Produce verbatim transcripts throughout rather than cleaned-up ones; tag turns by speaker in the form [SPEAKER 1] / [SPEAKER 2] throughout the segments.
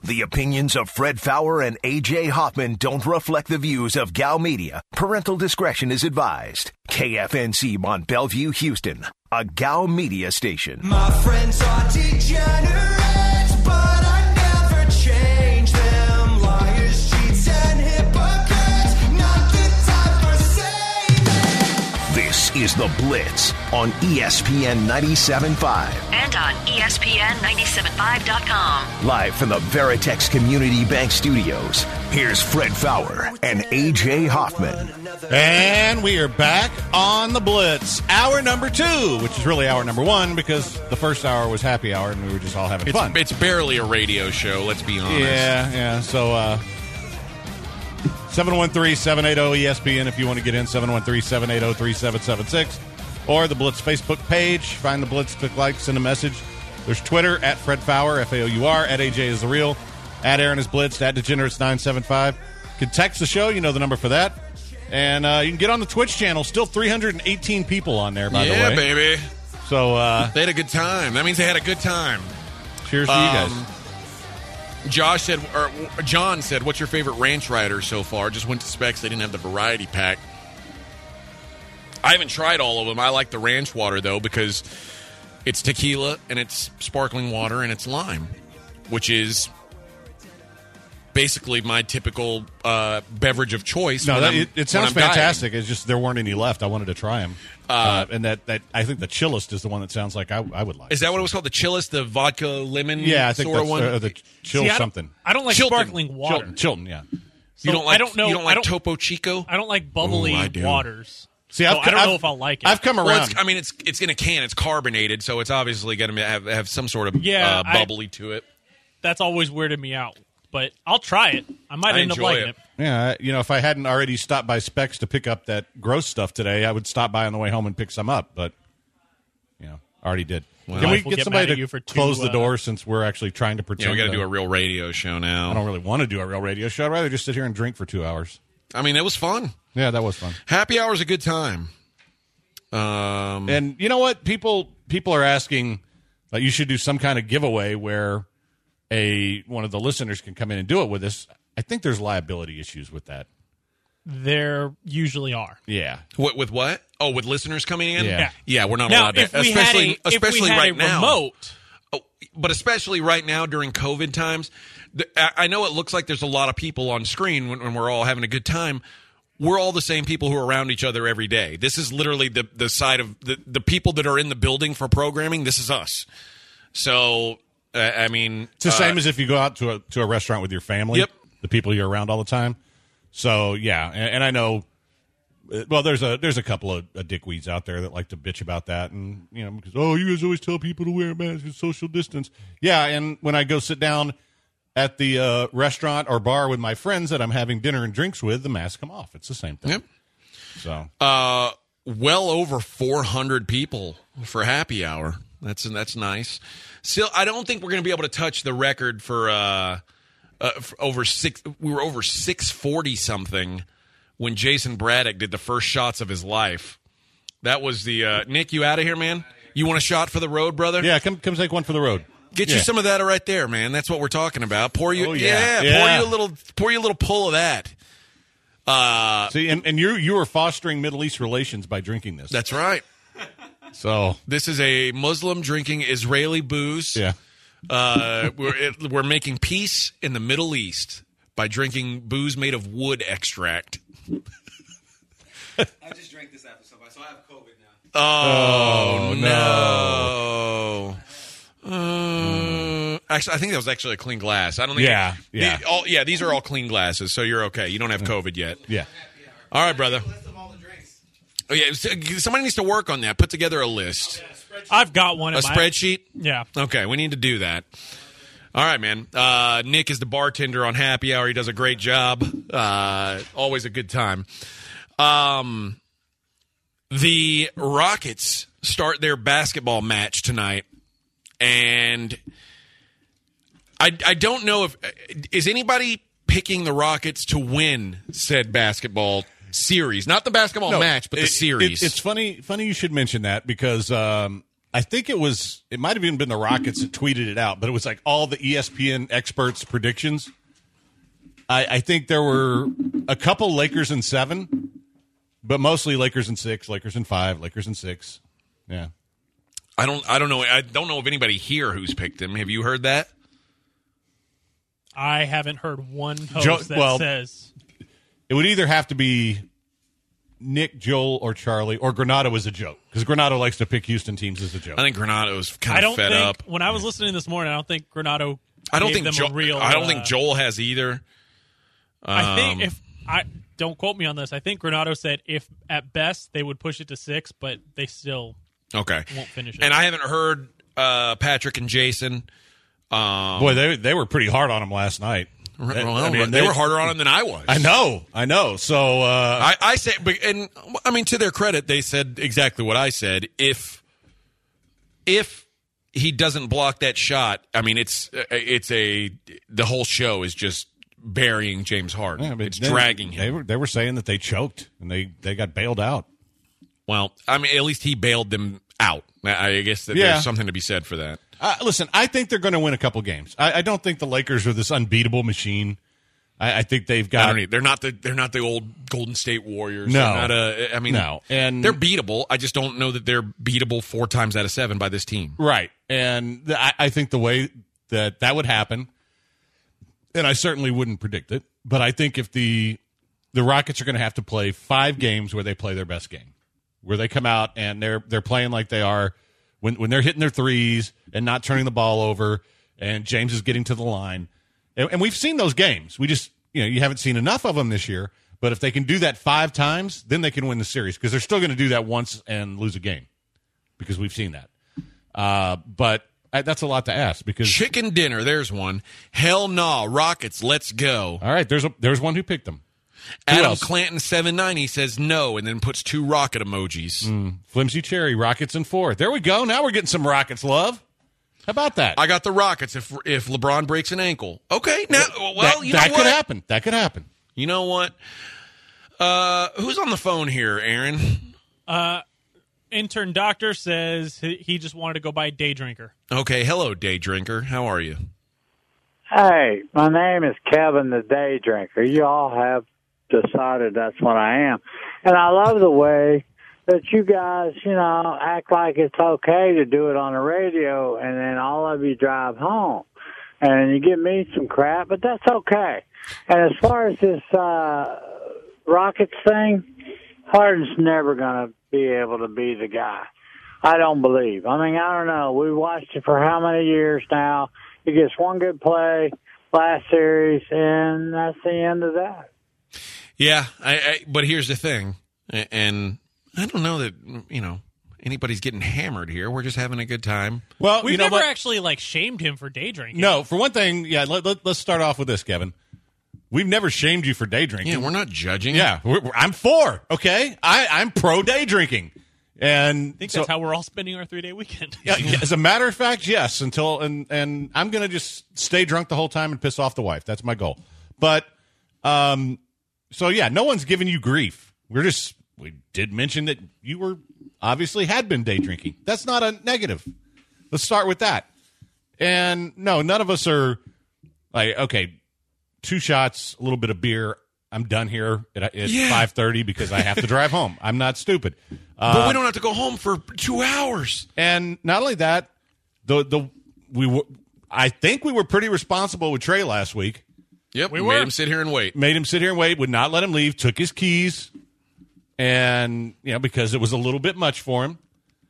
[SPEAKER 1] The opinions of Fred Faour and A J Hoffman don't reflect the views of Gal Media. Parental discretion is advised. K F N C Mont Bellevue, Houston, a Gal Media station.
[SPEAKER 2] My friends are degenerates, but I never change them. Liars, cheats, and hypocrites, not the time for saving.
[SPEAKER 1] This is The Blitz on E S P N ninety-seven point five.
[SPEAKER 3] And on E S P N ninety-seven point five dot com.
[SPEAKER 1] Live from the Veritex Community Bank Studios, here's Fred Faour and A J Hoffman.
[SPEAKER 4] And we are back on The Blitz, hour number two, which is really hour number one because the first hour was happy hour and we were just all having
[SPEAKER 5] It's,
[SPEAKER 4] fun.
[SPEAKER 5] it's barely a radio show, let's be honest.
[SPEAKER 4] Yeah, yeah. So, uh, seven one three, seven eight zero, E S P N if you want to get in, seven one three, seven eight zero, three seven seven six. Or the Blitz Facebook page. Find the Blitz, click like, send a message. There's Twitter, at Fred Faour, F A O U R, at A J is the real, at Aaron is Blitz, at Degenerates nine seven five. You can text the show, you know the number for that. And uh, you can get on the Twitch channel. Still three hundred eighteen people on there, by
[SPEAKER 5] yeah,
[SPEAKER 4] the way.
[SPEAKER 5] Yeah, baby.
[SPEAKER 4] So, uh,
[SPEAKER 5] they had a good time. That means they had a good time.
[SPEAKER 4] Cheers to
[SPEAKER 5] um,
[SPEAKER 4] you guys.
[SPEAKER 5] Josh said, or John said, what's your favorite ranch rider so far? Just went to Specs. They didn't have the variety pack. I haven't tried all of them. I like the ranch water, though, because it's tequila and it's sparkling water and it's lime, which is basically my typical uh, beverage of choice.
[SPEAKER 4] No, that, it, it sounds fantastic.
[SPEAKER 5] Dieting.
[SPEAKER 4] It's just there weren't any left. I wanted to try them. Uh, uh, and that, that I think the chillest is the one that sounds like I, I would like.
[SPEAKER 5] Is that what it was called? The chillest, the vodka lemon
[SPEAKER 4] yeah, I think
[SPEAKER 5] sort
[SPEAKER 4] that's
[SPEAKER 5] of one?
[SPEAKER 4] Uh, the chill
[SPEAKER 6] See, I
[SPEAKER 4] something.
[SPEAKER 6] I don't like
[SPEAKER 5] Chilton.
[SPEAKER 6] sparkling water.
[SPEAKER 4] Chilton, Chilton yeah.
[SPEAKER 6] So
[SPEAKER 5] you don't like,
[SPEAKER 6] I don't know.
[SPEAKER 5] You don't like
[SPEAKER 6] I don't,
[SPEAKER 5] Topo Chico?
[SPEAKER 6] I don't like bubbly
[SPEAKER 5] Ooh, I do.
[SPEAKER 6] waters.
[SPEAKER 4] See,
[SPEAKER 6] so
[SPEAKER 4] I've,
[SPEAKER 6] I don't
[SPEAKER 4] I've,
[SPEAKER 6] know if I'll like it.
[SPEAKER 4] I've come around.
[SPEAKER 5] Well, it's, I mean, it's it's in a can. It's carbonated, so it's obviously going to have, have some sort of
[SPEAKER 6] yeah,
[SPEAKER 5] uh, bubbly I, to it.
[SPEAKER 6] That's always weirded me out. But I'll try it. I might
[SPEAKER 5] I
[SPEAKER 6] end up
[SPEAKER 5] enjoy
[SPEAKER 6] liking
[SPEAKER 5] it.
[SPEAKER 6] it.
[SPEAKER 4] Yeah, you know, if I hadn't already stopped by Specs to pick up that gross stuff today, I would stop by on the way home and pick some up. But, you know, already did.
[SPEAKER 5] Well,
[SPEAKER 4] Can we
[SPEAKER 6] we'll
[SPEAKER 4] get
[SPEAKER 6] get
[SPEAKER 4] somebody
[SPEAKER 6] mad at
[SPEAKER 4] to
[SPEAKER 6] you for two,
[SPEAKER 4] close the
[SPEAKER 6] uh,
[SPEAKER 4] door since we're actually trying to pretend?
[SPEAKER 5] Yeah, we got to
[SPEAKER 4] that-
[SPEAKER 5] do a real radio show now.
[SPEAKER 4] I don't really want to do a real radio show. I'd rather just sit here and drink for two hours.
[SPEAKER 5] I mean, it was fun.
[SPEAKER 4] Yeah, that was fun.
[SPEAKER 5] Happy hour's a good time. Um,
[SPEAKER 4] And you know what? People people are asking that you should do some kind of giveaway where a one of the listeners can come in and do it with us. I think there's liability issues with that.
[SPEAKER 6] There usually are.
[SPEAKER 4] Yeah.
[SPEAKER 5] what, with what? Oh, with listeners coming in?
[SPEAKER 4] Yeah.
[SPEAKER 5] Yeah, we're not
[SPEAKER 6] Now,
[SPEAKER 5] allowed to.
[SPEAKER 6] if we
[SPEAKER 5] especially
[SPEAKER 6] had a,
[SPEAKER 5] especially
[SPEAKER 6] if we had
[SPEAKER 5] right
[SPEAKER 6] a
[SPEAKER 5] now.
[SPEAKER 6] remote,
[SPEAKER 5] Oh, but especially right now during COVID times, the, I I know it looks like there's a lot of people on screen when, when we're all having a good time. We're all the same people who are around each other every day. This is literally the the side of the, the people that are in the building for programming. This is us. So, uh, I mean.
[SPEAKER 4] It's the
[SPEAKER 5] uh,
[SPEAKER 4] same as if you go out to a to a restaurant with your family.
[SPEAKER 5] Yep.
[SPEAKER 4] The people you're around all the time. So, yeah. And, and I know, well, there's a there's a couple of uh, dickweeds out there that like to bitch about that. And, you know, because, oh, you guys always tell people to wear a mask and social distance. Yeah, and when I go sit down at the uh, restaurant or bar with my friends that I'm having dinner and drinks with, the masks come off. It's the same thing.
[SPEAKER 5] Yep.
[SPEAKER 4] So,
[SPEAKER 5] Uh, well over four hundred people for happy hour. That's that's nice. Still, I don't think we're going to be able to touch the record for, uh, uh, for over six. We were over six forty something when Jason Braddock did the first shots of his life. That was the uh, Nick. You out of here, man? You want a shot for the road, brother?
[SPEAKER 4] yeah, come come take one for the road.
[SPEAKER 5] Get
[SPEAKER 4] Yeah.
[SPEAKER 5] you some of that right there, man. That's what we're talking about. Pour you,
[SPEAKER 4] Oh,
[SPEAKER 5] yeah,
[SPEAKER 4] yeah.
[SPEAKER 5] pour
[SPEAKER 4] Yeah.
[SPEAKER 5] you a little, pour you a little pull of that. Uh,
[SPEAKER 4] See, and, and you you are fostering Middle East relations by drinking this.
[SPEAKER 5] that's right.
[SPEAKER 4] So,
[SPEAKER 5] This is a Muslim drinking Israeli booze.
[SPEAKER 4] yeah.
[SPEAKER 5] Uh, we're it, we're making peace in the Middle East by drinking booze made of wood extract.
[SPEAKER 7] I just drank this after somebody, so I have COVID now.
[SPEAKER 5] Oh,
[SPEAKER 4] no.
[SPEAKER 5] no! Uh, actually, I think that was actually a clean glass. I don't think.
[SPEAKER 4] Yeah,
[SPEAKER 5] the-
[SPEAKER 4] yeah.
[SPEAKER 5] all, yeah. These are all clean glasses, so you're okay. You don't have COVID yet.
[SPEAKER 4] Yeah.
[SPEAKER 5] All right, brother.
[SPEAKER 7] List of all the drinks.
[SPEAKER 5] Oh yeah, so- somebody needs to work on that. Put together a list,
[SPEAKER 6] I've got one.
[SPEAKER 5] a
[SPEAKER 6] in my,
[SPEAKER 5] spreadsheet.
[SPEAKER 6] Yeah.
[SPEAKER 5] Okay, we need to do that. All right, man. Uh, Nick is the bartender on Happy Hour. He does a great job. Uh, always a good time. Um, the Rockets start their basketball match tonight, and I I don't know if is anybody picking the Rockets to win said basketball series, not the basketball
[SPEAKER 4] No,
[SPEAKER 5] match, but the
[SPEAKER 4] it-
[SPEAKER 5] series.
[SPEAKER 4] it- it's funny funny you should mention that because um, I think it was, it might have even been the Rockets that tweeted it out, but it was like all the E S P N experts' predictions. I, I think there were a couple Lakers in seven, but mostly Lakers in six, Lakers in five, Lakers in six. Yeah.
[SPEAKER 5] I don't. I don't know. I don't know of anybody here who's picked him. Have you heard that?
[SPEAKER 6] I haven't heard one host
[SPEAKER 4] Joe-
[SPEAKER 6] that
[SPEAKER 4] well,
[SPEAKER 6] says
[SPEAKER 4] It would either have to be Nick, Joel, or Charlie, or Granado is a joke, because Granado likes to pick Houston teams as a joke.
[SPEAKER 5] I think Granato's kind
[SPEAKER 6] I
[SPEAKER 5] of
[SPEAKER 6] don't
[SPEAKER 5] fed
[SPEAKER 6] think
[SPEAKER 5] up.
[SPEAKER 6] when I was listening this morning, I don't think Granado.
[SPEAKER 5] I don't
[SPEAKER 6] gave
[SPEAKER 5] think
[SPEAKER 6] them
[SPEAKER 5] Joel.
[SPEAKER 6] a real.
[SPEAKER 5] I don't
[SPEAKER 6] uh,
[SPEAKER 5] think Joel has either.
[SPEAKER 6] I think
[SPEAKER 5] Um,
[SPEAKER 6] if I don't quote me on this, I think Granado said if at best they would push it to six, but they still
[SPEAKER 5] Okay.
[SPEAKER 6] won't finish it.
[SPEAKER 5] And I haven't heard uh, Patrick and Jason. Um,
[SPEAKER 4] Boy, they they were pretty hard on him last night.
[SPEAKER 5] well,
[SPEAKER 4] I mean,
[SPEAKER 5] they, were harder on him than I was.
[SPEAKER 4] I know, I know. So uh,
[SPEAKER 5] I, I say, but- and I mean, to their credit, they said exactly what I said. If if he doesn't block that shot, I mean, it's it's a the whole show is just burying James Harden.
[SPEAKER 4] yeah, but
[SPEAKER 5] it's
[SPEAKER 4] they-
[SPEAKER 5] dragging
[SPEAKER 4] They
[SPEAKER 5] him.
[SPEAKER 4] were they were saying that they choked and they they got bailed out.
[SPEAKER 5] Well, I mean, at least he bailed them out. I I guess that
[SPEAKER 4] Yeah.
[SPEAKER 5] there's something to be said for that.
[SPEAKER 4] Uh, listen, I think they're going to win a couple games. I, I don't think the Lakers are this unbeatable machine. I, I think they've
[SPEAKER 5] I
[SPEAKER 4] got
[SPEAKER 5] don't need, they're not the they're not the old Golden State Warriors.
[SPEAKER 4] No.
[SPEAKER 5] They're not a, I mean,
[SPEAKER 4] No. And-
[SPEAKER 5] they're beatable. I just don't know that they're beatable four times out of seven by this team.
[SPEAKER 4] right, and the, I, I think the way that that would happen, and I certainly wouldn't predict it, but I think if the the Rockets are going to have to play five games where they play their best game, where they come out and they're they're playing like they are when when they're hitting their threes and not turning the ball over, and James is getting to the line, and, and we've seen those games. We just you know you haven't seen enough of them this year. But if they can do that five times, then they can win the series, because they're still going to do that once and lose a game, because we've seen that. Uh, but I, that's a lot to ask, because
[SPEAKER 5] Chicken dinner, there's one. Hell nah, Rockets, let's go.
[SPEAKER 4] all right, there's a, there's one who picked them. Who
[SPEAKER 5] Adam
[SPEAKER 4] else?
[SPEAKER 5] Clanton seven ninety says no and then puts two rocket emojis.
[SPEAKER 4] Flimsy Cherry, Rockets in four. There we go. Now we're getting some Rockets love. How about that?
[SPEAKER 5] I got the Rockets if if LeBron breaks an ankle. Okay, now well,
[SPEAKER 4] that
[SPEAKER 5] you know
[SPEAKER 4] that
[SPEAKER 5] what?
[SPEAKER 4] could happen. That could happen.
[SPEAKER 5] You know what? Uh, who's on the phone here, Aaron?
[SPEAKER 6] Intern doctor says he he just wanted to go buy day drinker.
[SPEAKER 5] Okay, hello, day drinker. How are you?
[SPEAKER 8] Hey, my name is Kevin the Day Drinker. You all have decided that's what I am. And I love the way that you guys, you know, act like it's okay to do it on the radio, and then all of you drive home. And you give me some crap, but that's okay. And as far as this uh, Rockets thing, Harden's never going to be able to be the guy. I don't believe. I mean, I don't know. We watched it for how many years now? He gets one good play last series, and that's the end of that.
[SPEAKER 5] Yeah, I, I, but here's the thing, a- and I don't know that you know anybody's getting hammered here. We're just having a good time.
[SPEAKER 4] Well,
[SPEAKER 6] We've
[SPEAKER 4] you know
[SPEAKER 6] never
[SPEAKER 4] what?
[SPEAKER 6] actually like shamed him for day drinking.
[SPEAKER 4] No, for one thing, yeah. Let, let, let's start off with this, Kevin. We've never shamed you for day drinking.
[SPEAKER 5] Yeah, we're not judging.
[SPEAKER 4] Yeah, we're, we're- I'm for. Okay, I, I'm pro day drinking, and
[SPEAKER 6] I think
[SPEAKER 4] so-
[SPEAKER 6] that's how we're all spending our three day weekend.
[SPEAKER 4] Yeah, yeah, as a matter of fact, yes. Until and and I'm gonna just stay drunk the whole time and piss off the wife. That's my goal. But um, so yeah, no one's giving you grief. We're just we did mention that you were obviously had been day drinking. That's not a negative. Let's start with that. And no, none of us are like okay, two shots, a little bit of beer. I'm done here at, at
[SPEAKER 5] Yeah.
[SPEAKER 4] five thirty because I have to drive home. I'm not stupid.
[SPEAKER 5] But we don't have to go home for two hours.
[SPEAKER 4] And not only that, the the we were, I think we were pretty responsible with Trey last week.
[SPEAKER 5] Yep, we
[SPEAKER 6] We
[SPEAKER 5] made
[SPEAKER 6] were.
[SPEAKER 5] him sit here and wait.
[SPEAKER 4] Made him sit here and wait. Would not let him leave. Took his keys, and you know because it was a little bit much for him.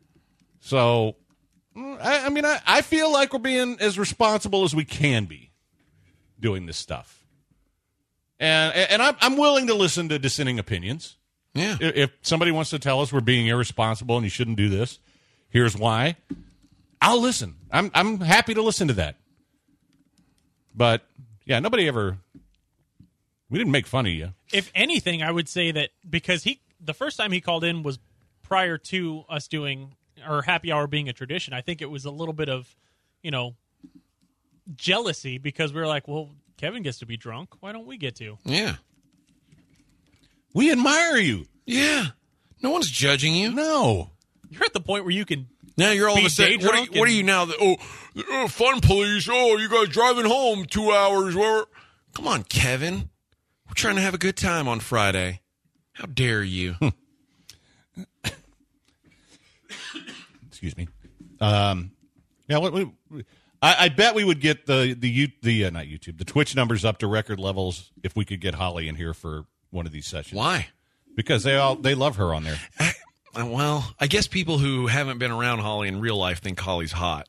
[SPEAKER 4] So, mm, I, I mean, I, I feel like we're being as responsible as we can be doing this stuff. And and I'm I'm willing to listen to dissenting opinions.
[SPEAKER 5] Yeah,
[SPEAKER 4] If if somebody wants to tell us we're being irresponsible and you shouldn't do this, here's why. I'll listen. I'm I'm happy to listen to that. But yeah, nobody ever. We didn't make fun of you.
[SPEAKER 6] If anything, I would say that because he the first time he called in was prior to us doing or happy hour being a tradition. I think it was a little bit of, you know, jealousy because we were like, well, Kevin gets to be drunk. Why don't we get to?
[SPEAKER 5] yeah,
[SPEAKER 4] We admire you.
[SPEAKER 5] yeah. No one's judging you.
[SPEAKER 4] No.
[SPEAKER 6] You're at the point where you can
[SPEAKER 5] Now you're all
[SPEAKER 6] be
[SPEAKER 5] of a sudden.
[SPEAKER 6] day
[SPEAKER 5] What are, you,
[SPEAKER 6] drunk
[SPEAKER 5] what are
[SPEAKER 6] and-
[SPEAKER 5] you now? The, oh, oh, fun police. Oh, you guys driving home two hours. Where? Come on, Kevin. We're trying to have a good time on Friday. How dare you?
[SPEAKER 4] Excuse me. Um, yeah, what, we, I, I bet we would get the the you the uh, not YouTube the Twitch numbers up to record levels if we could get Holly in here for one of these sessions.
[SPEAKER 5] Why?
[SPEAKER 4] Because they all they love her on there.
[SPEAKER 5] I, uh, well, I guess people who haven't been around Holly in real life think Holly's hot.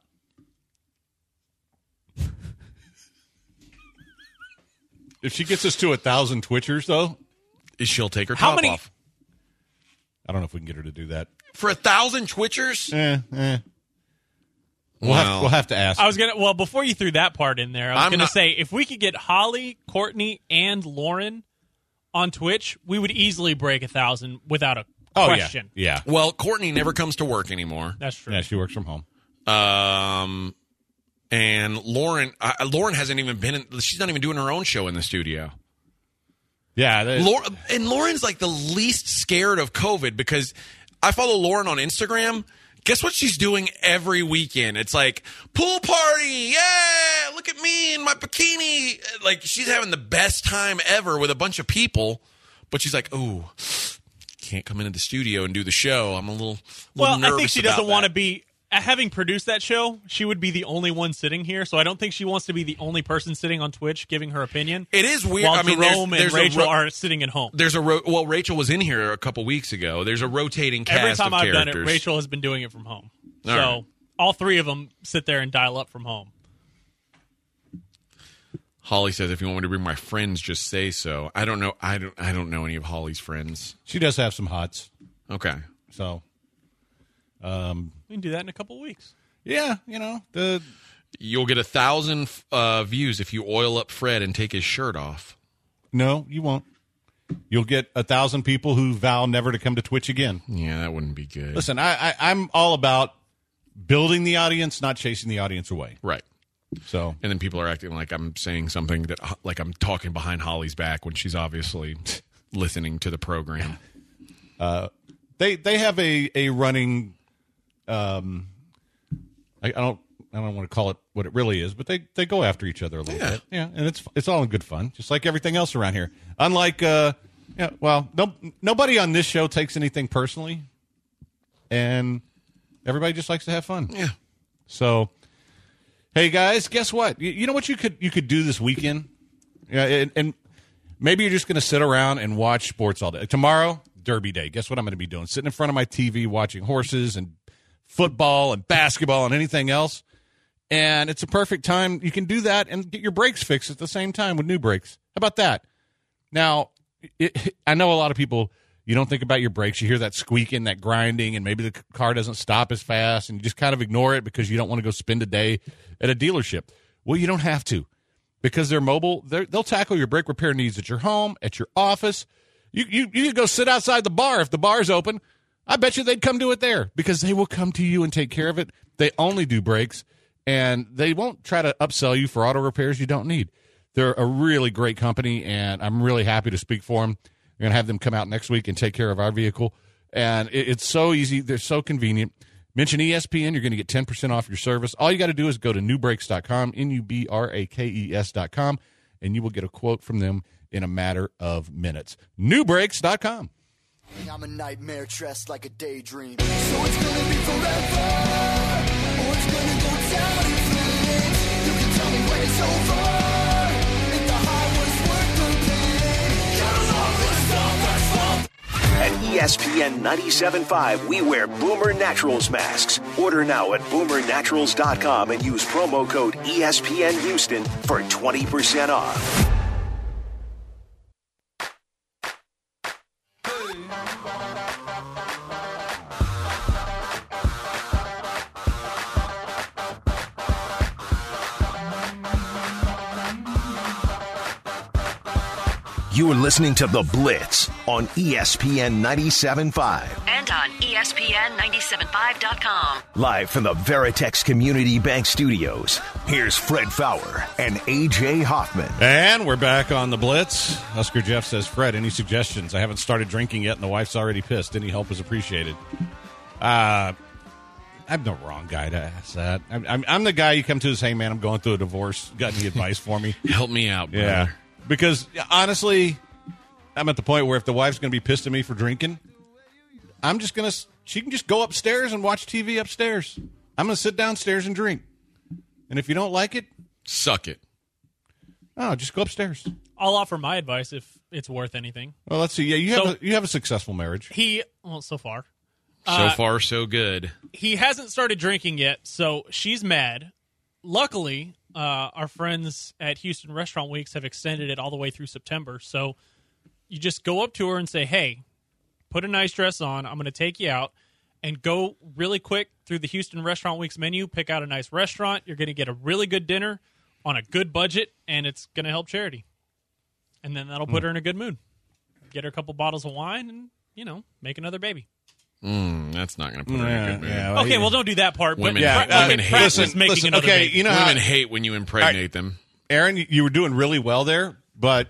[SPEAKER 4] If she gets us to a thousand Twitchers, though,
[SPEAKER 5] She'll take her
[SPEAKER 6] How
[SPEAKER 5] top
[SPEAKER 6] many-
[SPEAKER 5] off.
[SPEAKER 4] I don't know if we can get her to do that.
[SPEAKER 5] For a thousand Twitchers?
[SPEAKER 4] Eh, eh. We'll,
[SPEAKER 5] Well,
[SPEAKER 4] have, we'll have to ask.
[SPEAKER 6] I was gonna. Well, before you threw that part in there, I was
[SPEAKER 5] I'm
[SPEAKER 6] gonna
[SPEAKER 5] not-
[SPEAKER 6] say if we could get Holly, Courtney, and Lauren on Twitch, we would easily break a thousand without a
[SPEAKER 4] oh
[SPEAKER 6] question.
[SPEAKER 4] yeah, yeah,
[SPEAKER 5] Well, Courtney never comes to work anymore.
[SPEAKER 6] That's true.
[SPEAKER 4] yeah. She works from home.
[SPEAKER 5] Um, and Lauren, uh, Lauren hasn't even been in, she's not even doing her own show in the studio.
[SPEAKER 4] Yeah, they,
[SPEAKER 5] Lauren, and Lauren's like the least scared of COVID because I follow Lauren on Instagram. Guess what she's doing every weekend? It's like pool party. Yeah. Look at me in my bikini. Like she's having the best time ever with a bunch of people, but she's like, oh, can't come into the studio and do the show. I'm a little, little
[SPEAKER 6] Well,
[SPEAKER 5] nervous
[SPEAKER 6] I think she
[SPEAKER 5] about
[SPEAKER 6] doesn't want to
[SPEAKER 5] that.
[SPEAKER 6] be. Having produced that show, she would be the only one sitting here, so I don't think she wants to be the only person sitting on Twitch giving her opinion.
[SPEAKER 5] It is weird.
[SPEAKER 6] While
[SPEAKER 5] I mean, there's-
[SPEAKER 6] Jerome
[SPEAKER 5] there's
[SPEAKER 6] and
[SPEAKER 5] a
[SPEAKER 6] Rachel
[SPEAKER 5] ro-
[SPEAKER 6] are sitting at home.
[SPEAKER 5] There's a ro- well, Rachel was in here a couple weeks ago. There's a rotating cast
[SPEAKER 6] Every time
[SPEAKER 5] of
[SPEAKER 6] I've done it,
[SPEAKER 5] characters.
[SPEAKER 6] Rachel has been doing it from home.
[SPEAKER 5] All
[SPEAKER 6] so
[SPEAKER 5] right.
[SPEAKER 6] all three of them sit there and dial up from home.
[SPEAKER 5] Holly says, "If you want me to bring my friends, just say so." I don't know. I don't. I don't know any of Holly's friends.
[SPEAKER 4] she does have some hots.
[SPEAKER 5] Okay.
[SPEAKER 4] So,
[SPEAKER 6] We can do that in a couple weeks.
[SPEAKER 4] yeah, you know the
[SPEAKER 5] You'll get a thousand uh, views if you oil up Fred and take his shirt off.
[SPEAKER 4] no, you won't. You'll get a thousand people who vow never to come to Twitch again.
[SPEAKER 5] Yeah, that wouldn't be good.
[SPEAKER 4] Listen, I, I I'm all about building the audience, not chasing the audience away.
[SPEAKER 5] Right.
[SPEAKER 4] So
[SPEAKER 5] And then people are acting like I'm saying something that, like I'm talking behind Holly's back when she's obviously listening to the program.
[SPEAKER 4] they they have a a running um I, I don't I don't want to call it what it really is, but they, they go after each other a little
[SPEAKER 5] Yeah.
[SPEAKER 4] bit. Yeah, and it's it's all in good fun, just like everything else around here. Unlike uh yeah, well, no nobody on this show takes anything personally, and everybody just likes to have fun.
[SPEAKER 5] Yeah.
[SPEAKER 4] So, hey guys, guess what? You, you know what you could you could do this weekend? Yeah, and, and maybe you're just going to sit around and watch sports all day. Tomorrow, Derby Day. Guess what I'm going to be doing? Sitting in front of my T V watching horses and football and basketball and anything else. And it's a perfect time. You can do that and get your brakes fixed at the same time with new brakes. How about that? Now, it, I know a lot of people, you don't think about your brakes. You hear that squeaking, that grinding, and maybe the car doesn't stop as fast, and you just kind of ignore it because you don't want to go spend a day at a dealership. Well, you don't have to because they're mobile. They're, they'll tackle your brake repair needs at your home, at your office. You, you, you could go sit outside the bar if the bar's open. I bet you they'd come do it there because they will come to you and take care of it. They only do brakes, and they won't try to upsell you for auto repairs you don't need. They're a really great company, and I'm really happy to speak for them. We're going to have them come out next week and take care of our vehicle. And it, it's so easy. They're so convenient. Mention E S P N. You're going to get ten percent off your service. All you got to do is go to new brakes dot com, N U B R A K E S dot com, and you will get a quote from them in a matter of minutes. new brakes dot com.
[SPEAKER 9] I'm a nightmare dressed like a daydream. So it's gonna be forever, or it's gonna go down in flames. You can tell me when it's over, if the high was worth the pain. Got a long list of that's fun.
[SPEAKER 1] At E S P N ninety-seven point five, we wear Boomer Naturals masks. Order now at boomer naturals dot com and use promo code E S P N Houston for twenty percent off. You are listening to The Blitz on E S P N ninety-seven point five.
[SPEAKER 3] And on E S P N ninety-seven point five dot com.
[SPEAKER 1] Live from the Veritex Community Bank Studios, here's Fred Fowler and A J Hoffman.
[SPEAKER 4] And we're back on the Blitz. Husker Jeff says, Fred, any suggestions? I haven't started drinking yet, and the wife's already pissed. Any help is appreciated. Uh, I'm the wrong guy to ask that. I'm, I'm, I'm the guy you come to and say, man, I'm going through a divorce. Got any advice for me?
[SPEAKER 5] Help me out, brother.
[SPEAKER 4] Yeah. Because, honestly, I'm at the point where if the wife's going to be pissed at me for drinking, I'm just going to, she can just go upstairs and watch T V upstairs. I'm going to sit downstairs and drink. And if you don't like it,
[SPEAKER 5] suck it.
[SPEAKER 4] Oh, just go upstairs.
[SPEAKER 6] I'll offer my advice if it's worth anything.
[SPEAKER 4] Well, let's see. Yeah, you
[SPEAKER 6] So-
[SPEAKER 4] have a, you have a successful marriage.
[SPEAKER 6] He, well, so far.
[SPEAKER 5] So
[SPEAKER 6] Uh,
[SPEAKER 5] far, so good.
[SPEAKER 6] He hasn't started drinking yet, so she's mad. Luckily, uh, our friends at Houston Restaurant Weeks have extended it all the way through September. So you just go up to her and say, hey, put a nice dress on. I'm going to take you out. And go really quick through the Houston Restaurant Weeks menu. Pick out a nice restaurant. You're going to get a really good dinner on a good budget, and it's going to help charity. And then that'll put her in a good mood. Get her a couple bottles of wine and, you know, make another baby.
[SPEAKER 5] Mm, that's not going to put her in a good mood.
[SPEAKER 4] Yeah, well,
[SPEAKER 6] Okay,
[SPEAKER 4] yeah.
[SPEAKER 6] well, don't do that part.
[SPEAKER 5] Women,
[SPEAKER 6] but
[SPEAKER 4] Yeah,
[SPEAKER 6] pra-
[SPEAKER 4] uh,
[SPEAKER 6] women
[SPEAKER 4] listen,
[SPEAKER 6] practice making
[SPEAKER 4] listen,
[SPEAKER 6] another
[SPEAKER 4] okay,
[SPEAKER 6] baby.
[SPEAKER 4] you know how-
[SPEAKER 5] Women hate when you impregnate them.
[SPEAKER 4] Aaron, you were doing really well there, but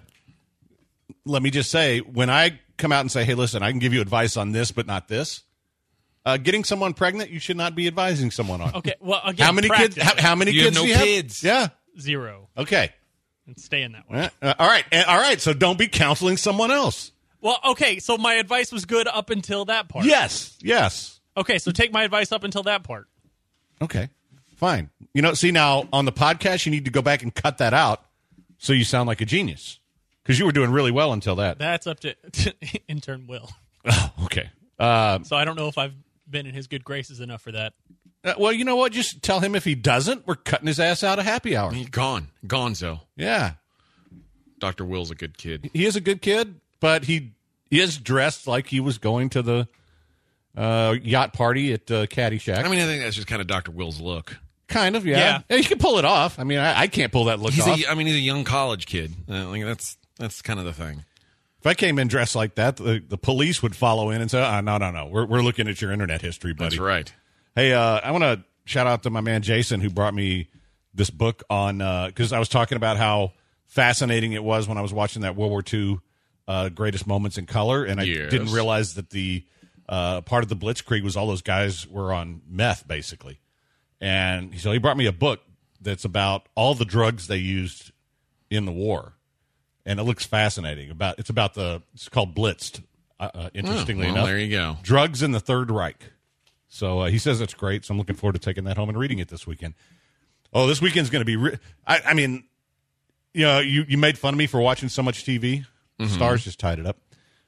[SPEAKER 4] let me just say, when I come out and say, hey, listen, I can give you advice on this, but not this, uh, getting someone pregnant, you should not be advising someone on.
[SPEAKER 6] Okay, well, again,
[SPEAKER 4] How many kids?
[SPEAKER 6] practice.
[SPEAKER 4] How, how many
[SPEAKER 5] You have
[SPEAKER 4] kids
[SPEAKER 5] no
[SPEAKER 4] do you
[SPEAKER 5] kids.
[SPEAKER 4] have?
[SPEAKER 6] Zero.
[SPEAKER 4] Yeah. Okay.
[SPEAKER 6] And staying that way.
[SPEAKER 4] Uh, uh, all right. Uh, all right. So don't be counseling someone else.
[SPEAKER 6] Well, okay, so my advice was good up until that part.
[SPEAKER 4] Yes. Yes.
[SPEAKER 6] Okay, so take my advice up until that part.
[SPEAKER 4] Okay. Fine. You know, see, now on the podcast, you need to go back and cut that out so you sound like a genius because you were doing really well until that.
[SPEAKER 6] That's up to, to intern Will.
[SPEAKER 4] Oh, okay. Uh,
[SPEAKER 6] So I don't know if I've been in his good graces enough for that.
[SPEAKER 4] uh, well, you know what? Just tell him if he doesn't, we're cutting his ass out of happy hour.
[SPEAKER 5] He's gone. Gonzo.
[SPEAKER 4] Yeah.
[SPEAKER 5] Doctor Will's a good kid.
[SPEAKER 4] He is a good kid, but he is dressed like he was going to the uh, yacht party at uh, Caddyshack.
[SPEAKER 5] I mean, I think that's just kind of Doctor Will's look.
[SPEAKER 4] kind of, yeah.
[SPEAKER 6] Yeah.
[SPEAKER 4] yeah. You can pull it off. I mean, I, I can't pull that look
[SPEAKER 5] He's
[SPEAKER 4] off.
[SPEAKER 5] a, I mean, he's a young college kid. Uh, like that's that's kind of the thing.
[SPEAKER 4] If I came in dressed like that, the, the police would follow in and say, oh, no, no, no. We're, we're looking at your internet history, buddy.
[SPEAKER 5] That's right.
[SPEAKER 4] Hey, uh, I want to shout out to my man Jason who brought me this book on because uh, I was talking about how fascinating it was when I was watching that World War Two uh, Greatest Moments in Color, and I
[SPEAKER 5] Yes.
[SPEAKER 4] didn't realize that the uh, part of the Blitzkrieg was all those guys were on meth, basically. And so he brought me a book that's about all the drugs they used in the war, and it looks fascinating. About it's about the it's called Blitzed. Uh, uh, interestingly
[SPEAKER 5] Oh, well,
[SPEAKER 4] enough,
[SPEAKER 5] there you go.
[SPEAKER 4] Drugs in the Third Reich. So uh, he says it's great. So I'm looking forward to taking that home and reading it this weekend. Oh, this weekend's going to be. Re- I, I mean, you know, you, you made fun of me for watching so much T V.
[SPEAKER 5] Mm-hmm.
[SPEAKER 4] Stars just tied it up.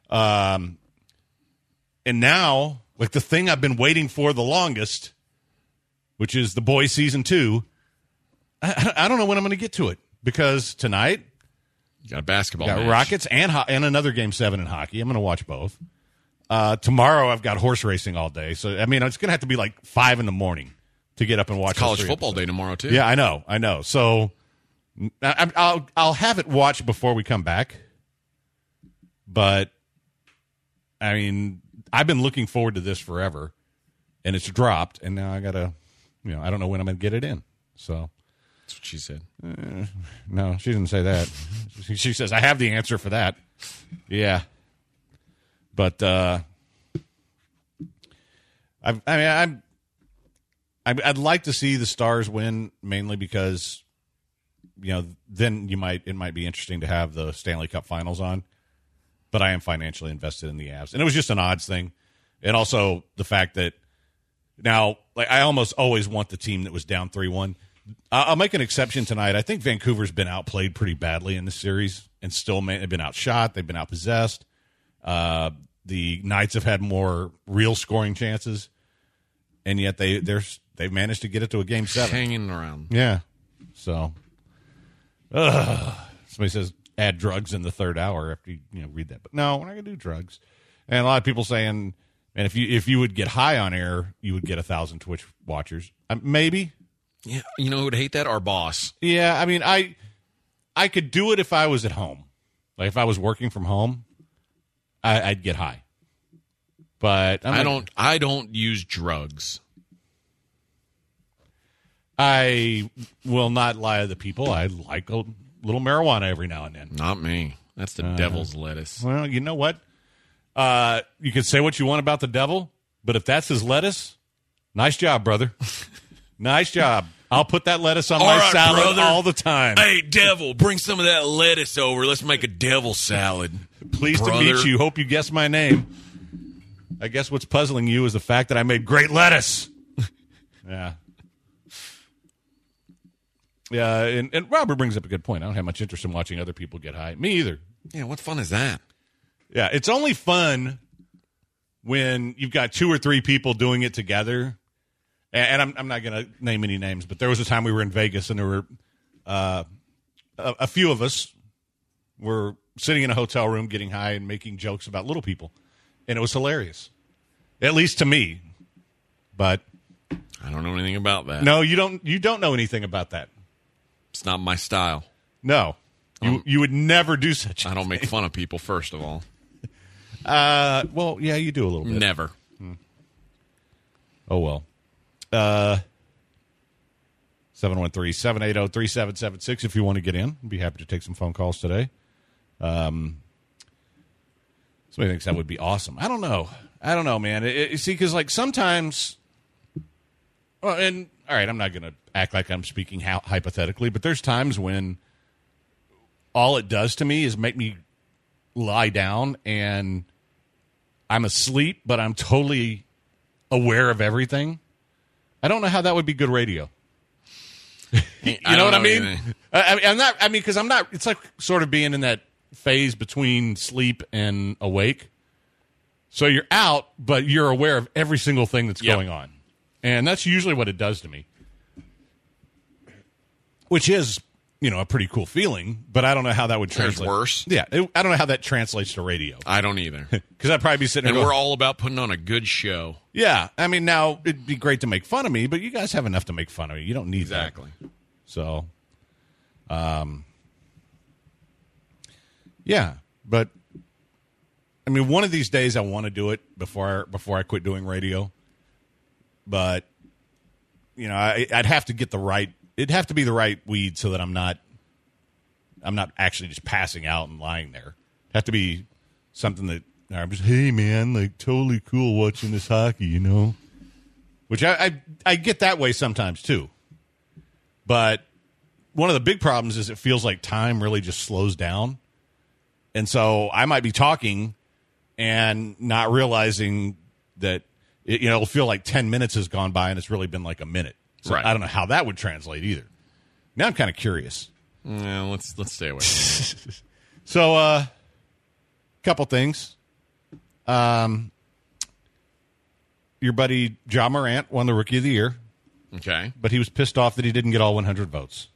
[SPEAKER 4] Um, and now, like the thing I've been waiting for the longest, which is The Boys season two. I, I don't know when I'm going to get to it because tonight
[SPEAKER 5] You got a basketball
[SPEAKER 4] got
[SPEAKER 5] match.
[SPEAKER 4] Rockets and ho- and another game seven in hockey. I'm going to watch both. Uh, tomorrow I've got horse racing all day, so I mean it's going to have to be like five in the morning to get up and watch
[SPEAKER 5] It's college
[SPEAKER 4] those three
[SPEAKER 5] football
[SPEAKER 4] episodes.
[SPEAKER 5] day tomorrow too.
[SPEAKER 4] Yeah, I know, I know. So I, I'll I'll have it watched before we come back. But I mean, I've been looking forward to this forever, and it's dropped, and now I gotta, you know, I don't know when I'm gonna get it in. So
[SPEAKER 5] That's what she said.
[SPEAKER 4] no, she didn't say that. she, she says I have the answer for that. Yeah, but uh, I, I mean, I'm. I- I'd like to see the Stars win mainly because, you know, then you might it might be interesting to have the Stanley Cup Finals on. But I am financially invested in the Avs, and it was just an odds thing, and also the fact that now, like, I almost always want the team that was down three one. I'll make an exception tonight. I think Vancouver's been outplayed pretty badly in this series, and still may, they've been outshot. They've been outpossessed. Uh, the Knights have had more real scoring chances, and yet they they're they've managed to get it to a game seven.
[SPEAKER 5] Hanging around.
[SPEAKER 4] Yeah. So, ugh. Somebody says add drugs in the third hour after you, you know read that, but no, we're not gonna do drugs. And a lot of people saying, "Man, if you if you would get high on air, you would get a thousand Twitch watchers." Uh, maybe.
[SPEAKER 5] Yeah, you know who would hate that? Our boss.
[SPEAKER 4] Yeah. I mean, I I could do it if I was at home, like if I was working from home, I, I'd get high. But I'm
[SPEAKER 5] I
[SPEAKER 4] not-
[SPEAKER 5] don't. I don't use drugs.
[SPEAKER 4] I will not lie to the people. I like a little marijuana every now and then.
[SPEAKER 5] Not me. That's the devil's lettuce.
[SPEAKER 4] Well, you know what? Uh, you can say what you want about the devil, but if that's his lettuce, Nice job, brother. Nice job. I'll put that lettuce on
[SPEAKER 5] All
[SPEAKER 4] my
[SPEAKER 5] right,
[SPEAKER 4] salad
[SPEAKER 5] brother.
[SPEAKER 4] all the time.
[SPEAKER 5] Hey, devil, bring some of that lettuce over. Let's make a devil salad.
[SPEAKER 4] Pleased
[SPEAKER 5] brother.
[SPEAKER 4] to meet you. Hope you guessed my name. I guess what's puzzling you is the fact that I made great lettuce. Yeah. Yeah, and, and Robert brings up a good point. I don't have much interest in watching other people get high. Me either.
[SPEAKER 5] Yeah, what fun is that?
[SPEAKER 4] Yeah, it's only fun when you've got two or three people doing it together. And, and I'm, I'm not going to name any names, but there was a time we were in Vegas and there were uh, a, a few of us were sitting in a hotel room getting high and making jokes about little people. And it was hilarious, at least to me. But
[SPEAKER 5] I don't know anything about that.
[SPEAKER 4] no, you don't. You don't know anything about that.
[SPEAKER 5] It's not my style.
[SPEAKER 4] No, you
[SPEAKER 5] Um,
[SPEAKER 4] you would never do such. a
[SPEAKER 5] I don't make
[SPEAKER 4] thing.
[SPEAKER 5] fun of people, first of all.
[SPEAKER 4] Uh, well, yeah, you do a little bit.
[SPEAKER 5] Never.
[SPEAKER 4] Oh well. Uh, seven one three, seven eight zero, three seven seven six if you want to get in. I'd be happy to take some phone calls today. Um, somebody thinks that would be awesome. I don't know. I don't know, man. It, it, see, because like sometimes, well, and all right, I'm not going to act like I'm speaking hy- hypothetically, but there's times when all it does to me is make me lie down and I'm asleep, but I'm totally aware of everything. I don't know how that would be good radio. you
[SPEAKER 5] I
[SPEAKER 4] know
[SPEAKER 5] don't
[SPEAKER 4] what I
[SPEAKER 5] know
[SPEAKER 4] mean?
[SPEAKER 5] anything.
[SPEAKER 4] I, I'm not. I mean, because I'm not. It's like sort of being in that phase between sleep and awake. So you're out, but you're aware of every single thing that's
[SPEAKER 5] Yep.
[SPEAKER 4] going on, and that's usually what it does to me. Which is, you know, a pretty cool feeling, but I don't know how that would
[SPEAKER 5] There's
[SPEAKER 4] translate.
[SPEAKER 5] worse.
[SPEAKER 4] Yeah, it, I don't know how that translates to radio.
[SPEAKER 5] I don't either.
[SPEAKER 4] Because I'd probably be sitting
[SPEAKER 5] And
[SPEAKER 4] there
[SPEAKER 5] we're
[SPEAKER 4] going,
[SPEAKER 5] all about putting on a good show.
[SPEAKER 4] yeah, I mean, now it'd be great to make fun of me, but you guys have enough to make fun of me. You don't need
[SPEAKER 5] Exactly.
[SPEAKER 4] that. So, um, yeah, but I mean, one of these days I want to do it before before I quit doing radio. But you know, I, I'd have to get the right. It'd have to be the right weed so that I'm not. I'm not actually just passing out and lying there. It'd have to be something that I'm just, hey man, like totally cool watching this hockey, you know. Which I I, I get that way sometimes too. But one of the big problems is it feels like time really just slows down. And so I might be talking and not realizing that, it, you know, it'll feel like ten minutes has gone by and it's really been like a minute. So
[SPEAKER 5] Right.
[SPEAKER 4] I don't know how that would translate either. Now I'm kind of curious.
[SPEAKER 5] Yeah, let's let's stay away.
[SPEAKER 4] So, a uh, couple things. Um, your buddy Ja Morant won the Rookie of the Year,
[SPEAKER 5] Okay.
[SPEAKER 4] but he was pissed off that he didn't get all one hundred votes.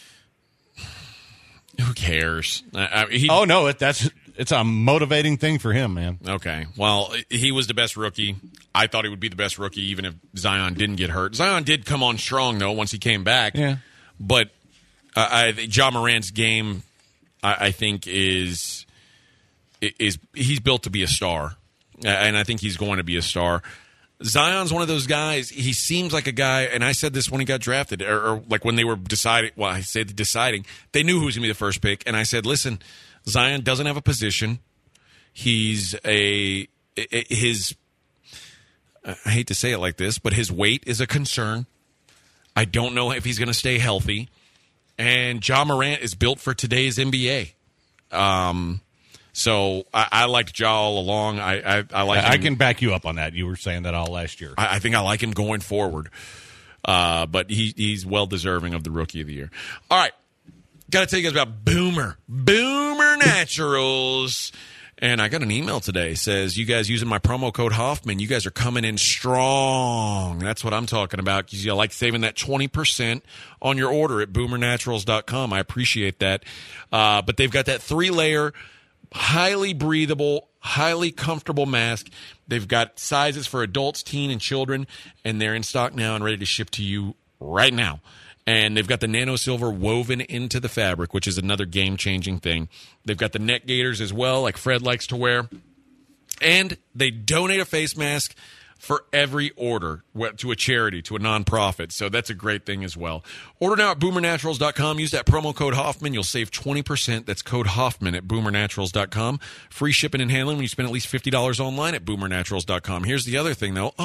[SPEAKER 5] Who cares? I, I, he,
[SPEAKER 4] Oh no, it, that's it's a motivating thing for him, man.
[SPEAKER 5] Okay. Well, he was the best rookie. I thought he would be the best rookie even if Zion didn't get hurt. Zion did come on strong, though, once he came back.
[SPEAKER 4] Yeah.
[SPEAKER 5] But uh, I, Ja Morant's game, I, I think, is is he's built to be a star. And I think he's going to be a star. Zion's one of those guys. He seems like a guy, and I said this when he got drafted, or, or like when they were deciding. Well, I said deciding. They knew who was going to be the first pick, and I said, "Listen, Zion doesn't have a position. He's a his. I hate to say it like this, but his weight is a concern. I don't know if he's going to stay healthy, and Ja Morant is built for today's N B A. Um." So I, I liked Ja all along. I I, I like.
[SPEAKER 4] I
[SPEAKER 5] him.
[SPEAKER 4] can back you up on that. You were saying that all last year.
[SPEAKER 5] I, I think I like him going forward. Uh, but he he's well deserving of the Rookie of the Year. All right, got to tell you guys about Boomer Boomer Naturals. And I got an email today. Says, you guys using my promo code Hoffman, you guys are coming in strong. That's what I'm talking about, because you like saving that twenty percent on your order at boomer naturals dot com. I appreciate that. Uh, but they've got that three-layer, highly breathable, highly comfortable mask. They've got sizes for adults, teen, and children, and they're in stock now and ready to ship to you right now. And they've got the nano silver woven into the fabric, which is another game-changing thing. They've got the neck gaiters as well, like Fred likes to wear. And they donate a face mask for every order to a charity, to a nonprofit. So that's a great thing as well. Order now at boomer naturals dot com. Use that promo code Hoffman. You'll save twenty percent. That's code Hoffman at boomer naturals dot com. Free shipping and handling when you spend at least fifty dollars online at boomer naturals dot com. Here's the other thing, though. Oh,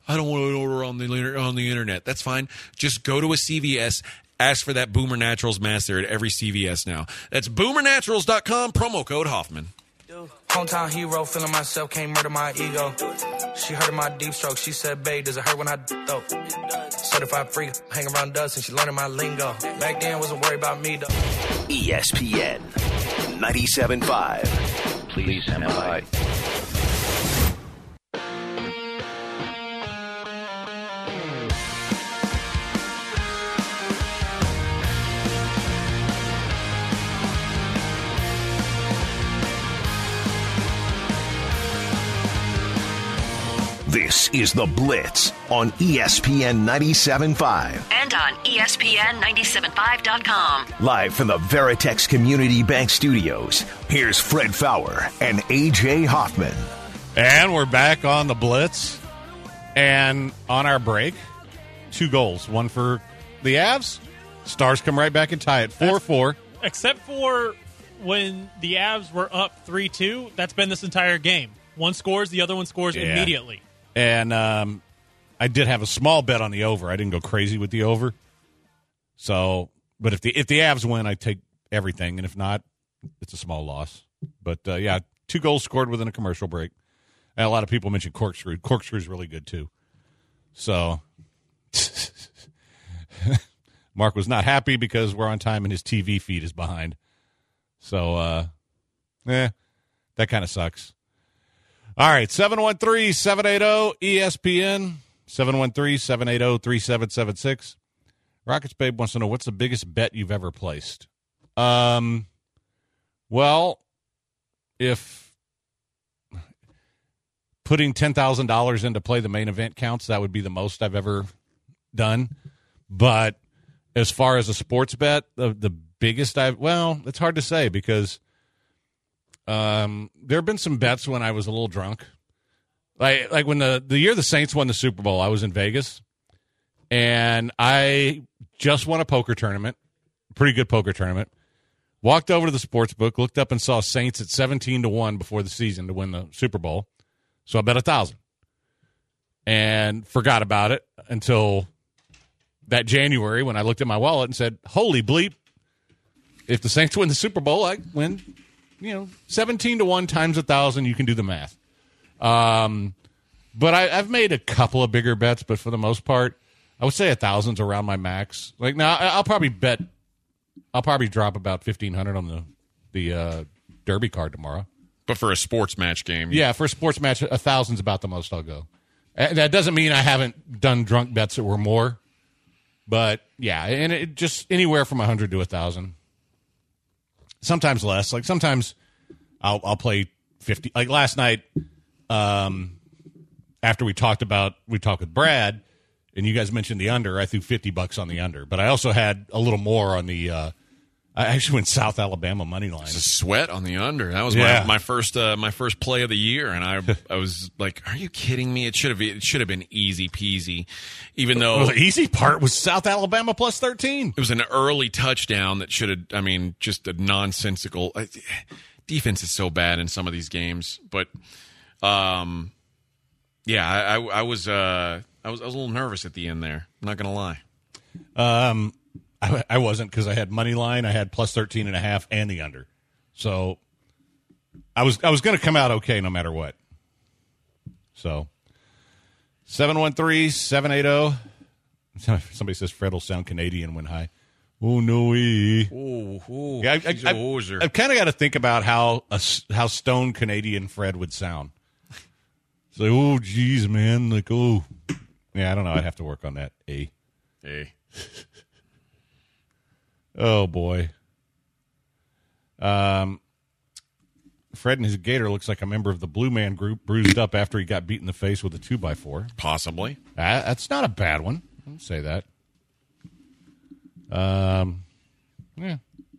[SPEAKER 5] I don't want to order on the inter- on the internet. That's fine. Just go to a C V S. Ask for that Boomer Naturals mask there at every C V S now. That's boomer naturals dot com, promo code Hoffman.
[SPEAKER 10] Hometown hero, feeling myself, can't murder my ego. She heard of my deep stroke. She said, babe, does it hurt when I though? Certified freak, hang around dust, and she learning my lingo. Back then, wasn't worried about me, though.
[SPEAKER 1] E S P N ninety-seven point five. Please stand by. This is The Blitz on E S P N ninety-seven point five.
[SPEAKER 3] And on E S P N ninety-seven point five dot com.
[SPEAKER 1] Live from the Veritex Community Bank Studios, here's Fred Fowler and A J Hoffman.
[SPEAKER 4] And we're back on The Blitz. And on our break, two goals. One for the Avs. Stars come right back and tie it four four.
[SPEAKER 6] Except for when the Avs were up three two, that's been this entire game. One scores, the other one scores
[SPEAKER 4] Yeah.
[SPEAKER 6] immediately.
[SPEAKER 4] And um, I did have a small bet on the over. I didn't go crazy with the over. So, but if the if the Avs win, I take everything, and if not, it's a small loss. But uh, yeah, two goals scored within a commercial break. And a lot of people mentioned corkscrew. Corkscrew's really good too. So, Mark was not happy because we're on time and his T V feed is behind. So, uh, eh, that kind of sucks. All right, seven one three, seven eight zero, E S P N, seven one three, seven eight zero, three seven seven six. Rockets Babe wants to know, what's the biggest bet you've ever placed? Um, well, if putting ten thousand dollars in to play the main event counts, that would be the most I've ever done. But as far as a sports bet, the, the biggest I've, well, it's hard to say because um, there have been some bets when I was a little drunk. Like, like when the, the year the Saints won the Super Bowl, I was in Vegas, and I just won a poker tournament, pretty good poker tournament. Walked over to the sports book, looked up and saw Saints at seventeen to one before the season to win the Super Bowl. So I bet a thousand and forgot about it until that January when I looked at my wallet and said, holy bleep, if the Saints win the Super Bowl, I win, you know, seventeen to one times a thousand. You can do the math. Um, but I, I've made a couple of bigger bets, but for the most part, I would say a thousand's around my max. Like now, I'll probably bet, I'll probably drop about fifteen hundred on the the uh, Derby card tomorrow.
[SPEAKER 5] But for a sports match game,
[SPEAKER 4] Yeah, for a sports match, a thousand's about the most I'll go. And that doesn't mean I haven't done drunk bets that were more, but yeah, and it just anywhere from a hundred to a thousand. Sometimes less. Like sometimes I'll I'll play fifty. Like last night, um, after we talked about we talked with Brad, and you guys mentioned the under, I threw fifty bucks on the under, but I also had a little more on the. Uh, I actually went South Alabama money line.
[SPEAKER 5] It's a sweat on the under. That was
[SPEAKER 4] Yeah.
[SPEAKER 5] my, my first uh, my first play of the year, and I I was like, "Are you kidding me?" It should have been, it should have been easy peasy, even though
[SPEAKER 4] Well, the easy part was South Alabama plus thirteen.
[SPEAKER 5] it was an early touchdown that should have. I mean, just a nonsensical uh, defense is so bad in some of these games, but um, yeah, I, I, I was uh, I was I was a little nervous at the end there. I'm not gonna lie.
[SPEAKER 4] Um, I, I wasn't because I had money line, I had plus thirteen and a half, and the under. So I was I was going to come out okay no matter what. So seven one three, seven eight zero. Somebody says Fred will sound Canadian when high. Oh no, he.
[SPEAKER 5] Oh, oh
[SPEAKER 4] Yeah, I,
[SPEAKER 5] he's
[SPEAKER 4] I,
[SPEAKER 5] a hoser.
[SPEAKER 4] I, I've kind of got to think about how a, how stone Canadian Fred would sound. It's like, oh, geez, man. Like, oh. Yeah, I don't know. I'd have to work on that. A.
[SPEAKER 5] Hey.
[SPEAKER 4] Oh, boy. Um, Fred and his gator looks like a member of the Blue Man Group, bruised up after he got beat in the face with a two by four.
[SPEAKER 5] Possibly.
[SPEAKER 4] Uh, that's not a bad one. I wouldn't say that. Um, yeah.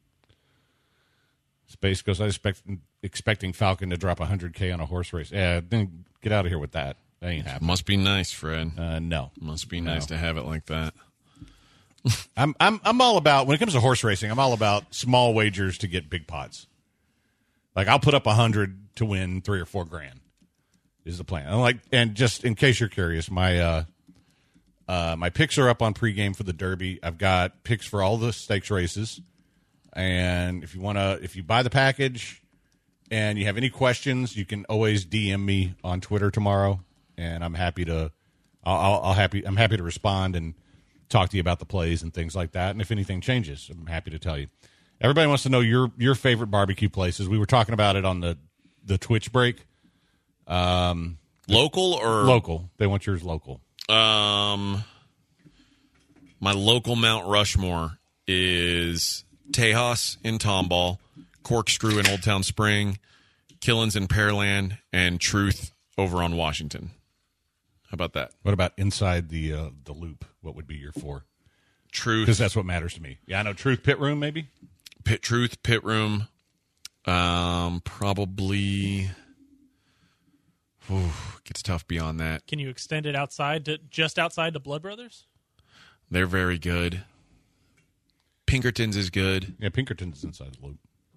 [SPEAKER 4] Space goes, I was expect, expecting Falcon to drop one hundred K on a horse race. Yeah, then get out of here with that. That ain't happening.
[SPEAKER 5] Must be nice, Fred.
[SPEAKER 4] Uh, no.
[SPEAKER 5] Must be nice
[SPEAKER 4] No.
[SPEAKER 5] to have it like that.
[SPEAKER 4] I'm I'm I'm all about, when it comes to horse racing, I'm all about small wagers to get big pots. Like I'll put up a hundred to win three or four grand. is the plan. And like, and just in case you're curious, my uh, uh, my picks are up on pregame for the Derby. I've got picks for all the stakes races, and if you want to, if you buy the package and you have any questions, you can always D M me on Twitter tomorrow, and I'm happy to, I'll, I'll, I'll happy, I'm happy to respond and talk to you about the plays and things like that. And if anything changes, I'm happy to tell you. Everybody wants to know your your favorite barbecue places. We were talking about it on the the Twitch break. Um,
[SPEAKER 5] local or
[SPEAKER 4] local? They want yours local.
[SPEAKER 5] Um, my local Mount Rushmore is Tejas in Tomball, Corkscrew in Old Town Spring, Killins in Pearland, and Truth over on Washington. How about that?
[SPEAKER 4] What about inside the uh, the loop? What would be your four?
[SPEAKER 5] Truth,
[SPEAKER 4] because that's what matters to me. Yeah, I know. Truth Pit Room, maybe.
[SPEAKER 5] Pit Truth Pit Room. Um, probably. Ooh, gets tough beyond that.
[SPEAKER 6] Can you extend it outside to just outside the Blood Brothers?
[SPEAKER 5] They're very good. Pinkerton's is good.
[SPEAKER 4] Yeah, Pinkerton's is inside the loop.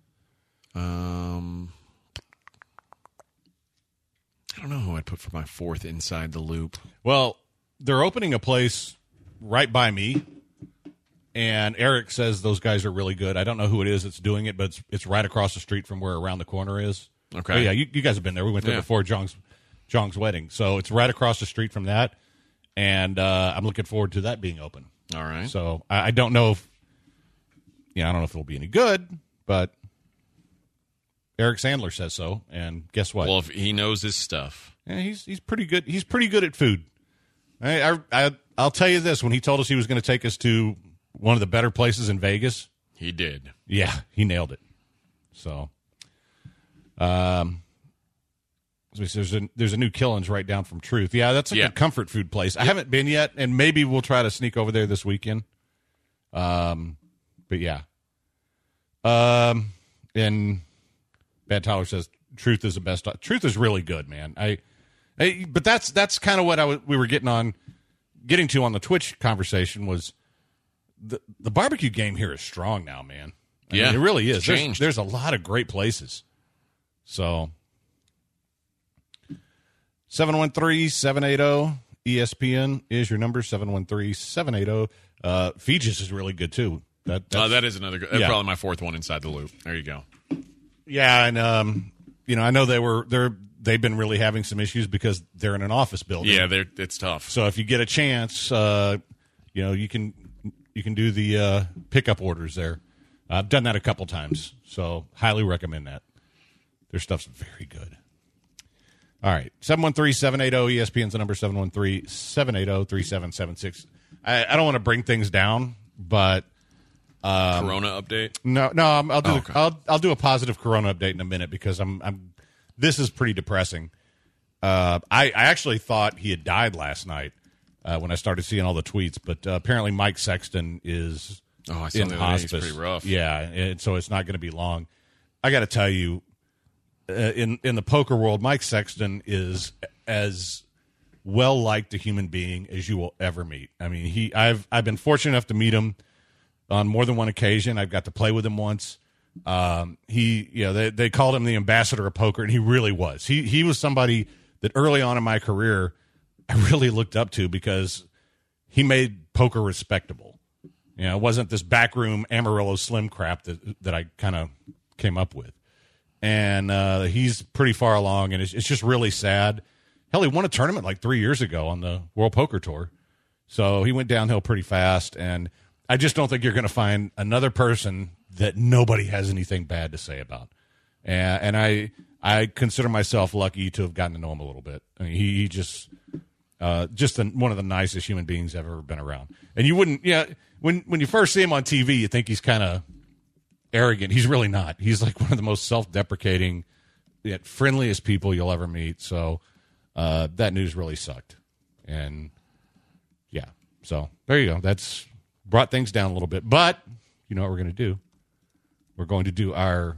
[SPEAKER 5] Um, I don't know who I'd put for my fourth inside the loop.
[SPEAKER 4] Well, they're opening a place right by me, and Eric says those guys are really good. I don't know who it is that's doing it, but it's, it's right across the street from where Around the Corner is.
[SPEAKER 5] Okay.
[SPEAKER 4] Oh, yeah, you, you guys have been there. We went there
[SPEAKER 5] Yeah.
[SPEAKER 4] before Jong's, Jong's wedding. So it's right across the street from that, and uh, I'm looking forward to that being open.
[SPEAKER 5] All right.
[SPEAKER 4] So I, I don't know if, yeah, I don't know if it'll be any good, but Eric Sandler says so, and guess what?
[SPEAKER 5] Well, if he knows his stuff.
[SPEAKER 4] Yeah, he's he's pretty good. He's pretty good at food. I, I, I I'll tell you this: when he told us he was going to take us to one of the better places in Vegas,
[SPEAKER 5] he did.
[SPEAKER 4] Yeah, he nailed it. So, um, there's a there's a new Killins right down from Truth. Yeah, that's a
[SPEAKER 5] Yeah.
[SPEAKER 4] good comfort food place. I haven't been yet, and maybe we'll try to sneak over there this weekend. Um, but yeah. Um, and Bad Tyler says Truth is the best. Truth is really good, man. I, I but that's that's kind of what I w- we were getting on, getting to on the Twitch conversation was the the barbecue game here is strong now, man. I
[SPEAKER 5] Yeah,
[SPEAKER 4] mean, it really is.
[SPEAKER 5] it's
[SPEAKER 4] There's,
[SPEAKER 5] changed.
[SPEAKER 4] there's a lot of great places. So seven one three, seven eight zero E S P N is your number, seven one three, seven eight zero. Uh, Fijis is really good, too. That,
[SPEAKER 5] Oh,
[SPEAKER 4] that's,
[SPEAKER 5] that is another good. That's
[SPEAKER 4] yeah.
[SPEAKER 5] probably my fourth one inside the loop. There you go.
[SPEAKER 4] Yeah, and um, you know, I know they were they're they've been really having some issues because they're in an office building.
[SPEAKER 5] Yeah, they're, it's tough.
[SPEAKER 4] So if you get a chance, uh, you know, you can you can do the uh, pickup orders there. I've done that a couple times, so highly recommend that. Their stuff's very good. All right, seven one three, seven eight zero E S P N's the number, seven one three, seven eight zero, three seven seven six. I, I don't want to bring things down, but um,
[SPEAKER 5] Corona update.
[SPEAKER 4] no, no, I'm, I'll do
[SPEAKER 5] Oh,
[SPEAKER 4] the-
[SPEAKER 5] okay.
[SPEAKER 4] I'll I'll do a positive Corona update in a minute because I'm I'm this is pretty depressing. Uh, I I actually thought he had died last night uh, when I started seeing all the tweets, but uh, apparently Mike Sexton is
[SPEAKER 5] Oh, I saw
[SPEAKER 4] in
[SPEAKER 5] the other day. He's
[SPEAKER 4] hospice.
[SPEAKER 5] pretty rough.
[SPEAKER 4] Yeah, and so it's not going to be long. I got to tell you, uh, in in the poker world, Mike Sexton is as well liked a human being as you will ever meet. I mean, he I've I've been fortunate enough to meet him on more than one occasion. I've got to play with him once. Um, he, you know, they they called him the ambassador of poker, and he really was. He he was somebody that early on in my career I really looked up to because he made poker respectable. You know, it wasn't this backroom Amarillo Slim crap that that I kind of came up with. And uh, he's pretty far along, and it's, it's just really sad. Hell, he won a tournament like three years ago on the World Poker Tour. So he went downhill pretty fast, and I just don't think you're going to find another person that nobody has anything bad to say about. And, and I I consider myself lucky to have gotten to know him a little bit. I mean, he, he just uh, just the, one of the nicest human beings I've ever been around. And you wouldn't, yeah, when when you first see him on T V, you think he's kind of arrogant. He's really not. He's like one of the most self-deprecating, yet friendliest people you'll ever meet. So uh, that news really sucked. And yeah, so there you go. That's brought things down a little bit. But you know what we're going to do? We're going to do our.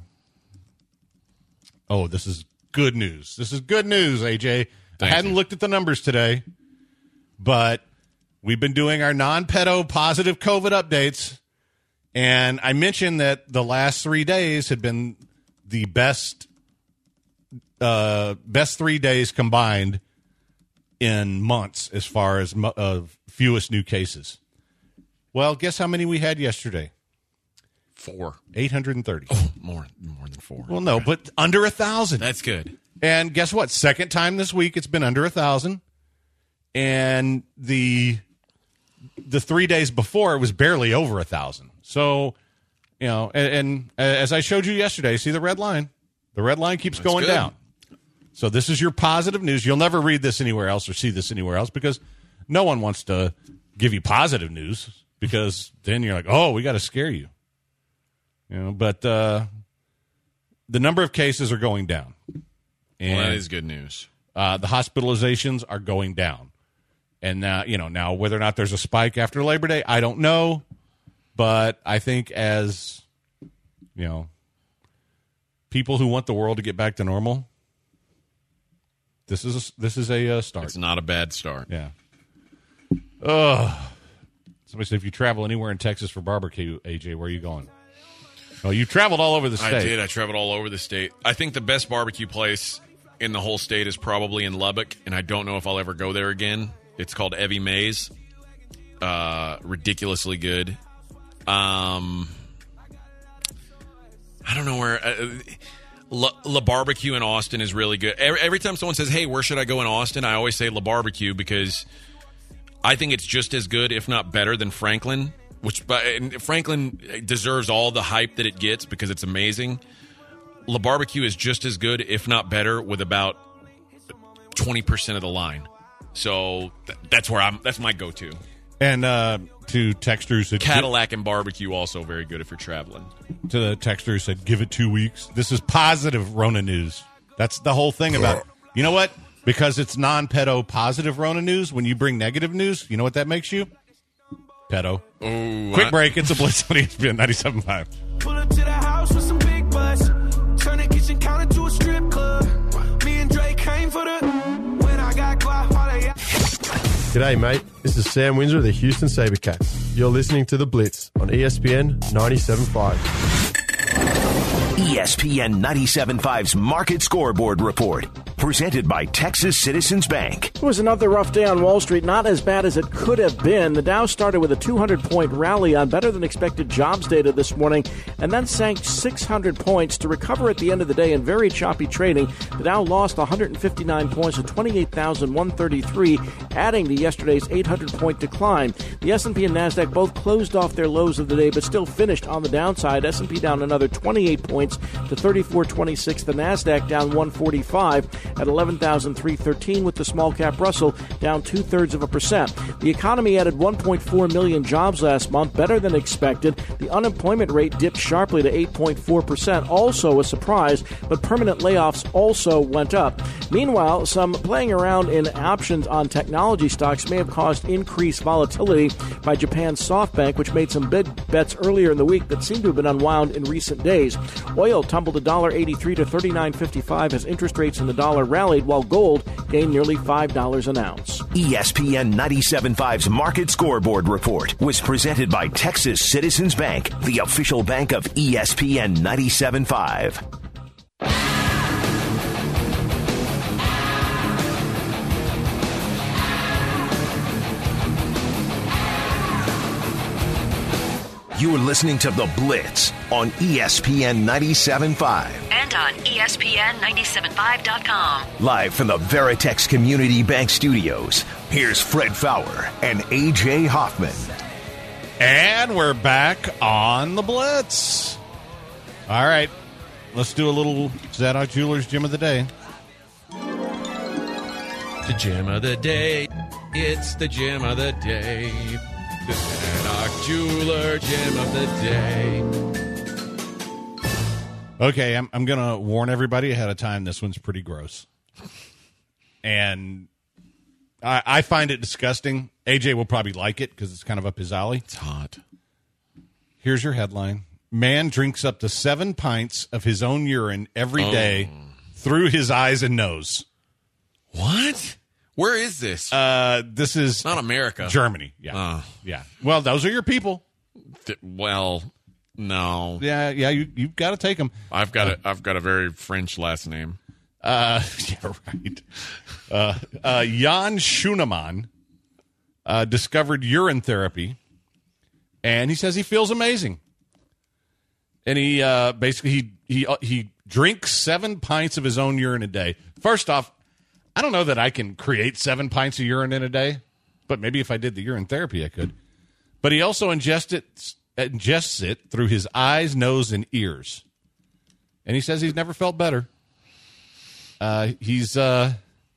[SPEAKER 4] Oh, this is good news. This is good news, A J.
[SPEAKER 5] Thank
[SPEAKER 4] I hadn't
[SPEAKER 5] you.
[SPEAKER 4] looked at the numbers today, but we've been doing our non-pedo positive COVID updates. And I mentioned that the last three days had been the best uh, best three days combined in months as far as mo- uh, fewest new cases. Well, guess how many we had yesterday?
[SPEAKER 5] Four.
[SPEAKER 4] eight hundred thirty.
[SPEAKER 5] Oh, more, more than four.
[SPEAKER 4] Well, no, but under a thousand.
[SPEAKER 5] That's good.
[SPEAKER 4] And guess what? Second time this week, it's been under a thousand. And the the three days before, it was barely over a thousand. So, you know, and, and as I showed you yesterday, see the red line? The red line keeps
[SPEAKER 5] That's
[SPEAKER 4] going
[SPEAKER 5] good.
[SPEAKER 4] down. So this is your positive news. You'll never read this anywhere else or see this anywhere else because no one wants to give you positive news because then you're like, oh, we got to scare you. You know, but uh, the number of cases are going down. And,
[SPEAKER 5] Well, that is good news.
[SPEAKER 4] Uh, the hospitalizations are going down. And now, you know, now whether or not there's a spike after Labor Day, I don't know. But I think as, you know, people who want the world to get back to normal, this is a, this is a uh, start.
[SPEAKER 5] It's not a bad start.
[SPEAKER 4] Yeah. Ugh. Somebody said if you travel anywhere in Texas for barbecue, A J, where are you going? Oh, you traveled all over the state.
[SPEAKER 5] I did. I traveled all over the state. I think the best barbecue place in the whole state is probably in Lubbock, and I don't know if I'll ever go there again. It's called Evie Mae's. Uh, ridiculously good. Um, I don't know where. Uh, La, La Barbecue in Austin is really good. Every, every time someone says, hey, where should I go in Austin? I always say La Barbecue because I think it's just as good, if not better, than Franklin. Which and Franklin deserves all the hype that it gets because it's amazing. La Barbecue is just as good, if not better, with about twenty percent of the line. So th- that's where I'm. That's my go-to.
[SPEAKER 4] And uh, to texters, that
[SPEAKER 5] Cadillac and Barbecue also very good if you're traveling.
[SPEAKER 4] To the texter who said, give it two weeks. This is positive Rona news. That's the whole thing about it. You know what? Because it's non-pedo positive Rona news, when you bring negative news, you know what that makes you? Pedo.
[SPEAKER 5] Ooh,
[SPEAKER 4] Quick
[SPEAKER 5] I-
[SPEAKER 4] break. It's a Blitz on E S P N ninety-seven point five.
[SPEAKER 2] Pull up to the house with some big butts. Turn the kitchen counter to a strip club. Me and Drake came for the. When I got quiet, all they.
[SPEAKER 11] G'day, mate. This is Sam Windsor of the Houston SaberCats. You're listening to The Blitz on E S P N ninety-seven point five.
[SPEAKER 1] E S P N ninety-seven point five's Market Scoreboard Report. Presented by Texas Citizens Bank.
[SPEAKER 12] It was another rough day on Wall Street, not as bad as it could have been. The Dow started with a two hundred point rally on better-than-expected jobs data this morning and then sank six hundred points to recover at the end of the day in very choppy trading. The Dow lost one hundred fifty-nine points to twenty-eight thousand one hundred thirty-three, adding to yesterday's eight hundred point decline. The S and P and NASDAQ both closed off their lows of the day but still finished on the downside. S and P down another twenty-eight points to thirty-four twenty-six. The NASDAQ down one forty-five at eleven thousand three hundred thirteen, with the small cap Russell down two-thirds of a percent. The economy added one point four million jobs last month, better than expected. The unemployment rate dipped sharply to eight point four percent, also a surprise, but permanent layoffs also went up. Meanwhile, some playing around in options on technology stocks may have caused increased volatility by Japan's SoftBank, which made some big bets earlier in the week that seem to have been unwound in recent days. Oil tumbled one dollar eighty-three to thirty-nine fifty-five as interest rates in the dollar rallied, while gold gained nearly five dollars an ounce.
[SPEAKER 1] E S P N ninety-seven point five's Market Scoreboard Report was presented by Texas Citizens Bank, the official bank of E S P N ninety-seven point five. You're listening to The Blitz on E S P N ninety-seven point five.
[SPEAKER 3] And on E S P N ninety-seven point five dot com.
[SPEAKER 1] Live from the Veritex Community Bank Studios, here's Fred Fowler and A J Hoffman.
[SPEAKER 4] And we're back on the Blitz. All right. Let's do a little Zadok Jewelers Gem of the Day.
[SPEAKER 5] The gem of the day. It's the gem of the day. The Zadok Jeweler gem of the day.
[SPEAKER 4] Okay, I'm, I'm going to warn everybody ahead of time. This one's pretty gross. And I, I find it disgusting. A J will probably like it because it's kind of up his alley.
[SPEAKER 5] It's hot.
[SPEAKER 4] Here's your headline. Man drinks up to seven pints of his own urine every
[SPEAKER 5] Oh.
[SPEAKER 4] day through his eyes and nose.
[SPEAKER 5] What? Where is this?
[SPEAKER 4] Uh, this is
[SPEAKER 5] Not America.
[SPEAKER 4] Germany. Yeah.
[SPEAKER 5] Oh.
[SPEAKER 4] Yeah. Well, those are your people.
[SPEAKER 5] Th- well, no.
[SPEAKER 4] Yeah, yeah, you, you've got to take them.
[SPEAKER 5] I've got a I've got a very French last name.
[SPEAKER 4] Uh, yeah, right. Uh, uh, Jan Schunemann uh, discovered urine therapy, and he says he feels amazing. And he uh, basically he he uh, he drinks seven pints of his own urine a day. First off, I don't know that I can create seven pints of urine in a day, but maybe if I did the urine therapy, I could. But he also ingests it, ingests it through his eyes, nose, and ears. And he says he's never felt better. Uh, he's uh,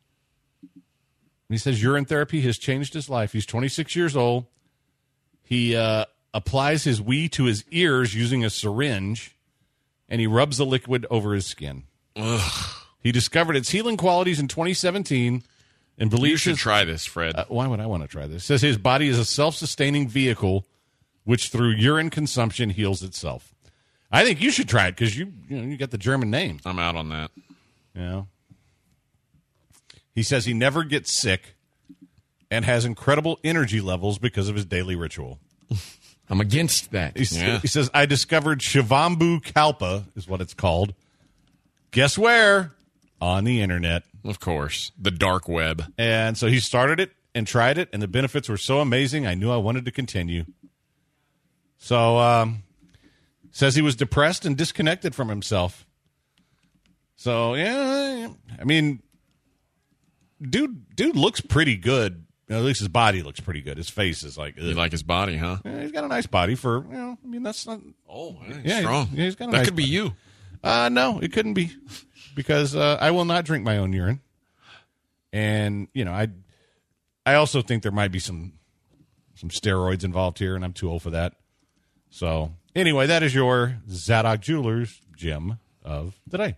[SPEAKER 4] he says urine therapy has changed his life. He's twenty-six years old. He uh, applies his wee to his ears using a syringe, and he rubs the liquid over his skin.
[SPEAKER 5] Ugh.
[SPEAKER 4] He discovered its healing qualities in twenty seventeen and believes
[SPEAKER 5] You should
[SPEAKER 4] his-
[SPEAKER 5] try this, Fred.
[SPEAKER 4] Uh, why would I want to try this? Says his body is a self-sustaining vehicle which through urine consumption heals itself. I think you should try it because you you know you got the German name.
[SPEAKER 5] I'm out on that.
[SPEAKER 4] You know? He says he never gets sick and has incredible energy levels because of his daily ritual.
[SPEAKER 5] I'm against that.
[SPEAKER 4] He,
[SPEAKER 5] Yeah.
[SPEAKER 4] he says, I discovered Shivambu Kalpa is what it's called. Guess where? On the internet.
[SPEAKER 5] Of course. The dark web.
[SPEAKER 4] And so he started it and tried it, and the benefits were so amazing, I knew I wanted to continue. So, um, says he was depressed and disconnected from himself. So, yeah, I mean, dude dude looks pretty good. You know, at least his body looks pretty good. His face is like, ugh.
[SPEAKER 5] You like his body, huh?
[SPEAKER 4] Yeah, he's got a nice body for, you know, I mean, that's not.
[SPEAKER 5] Oh, man,
[SPEAKER 4] yeah,
[SPEAKER 5] strong.
[SPEAKER 4] Yeah, he's got a
[SPEAKER 5] that
[SPEAKER 4] nice
[SPEAKER 5] could be
[SPEAKER 4] body.
[SPEAKER 5] you.
[SPEAKER 4] Uh, no, it couldn't be because uh, I will not drink my own urine. And, you know, I I also think there might be some some steroids involved here, and I'm too old for that. So, anyway, that is your Zadok Jewelers gem of the day.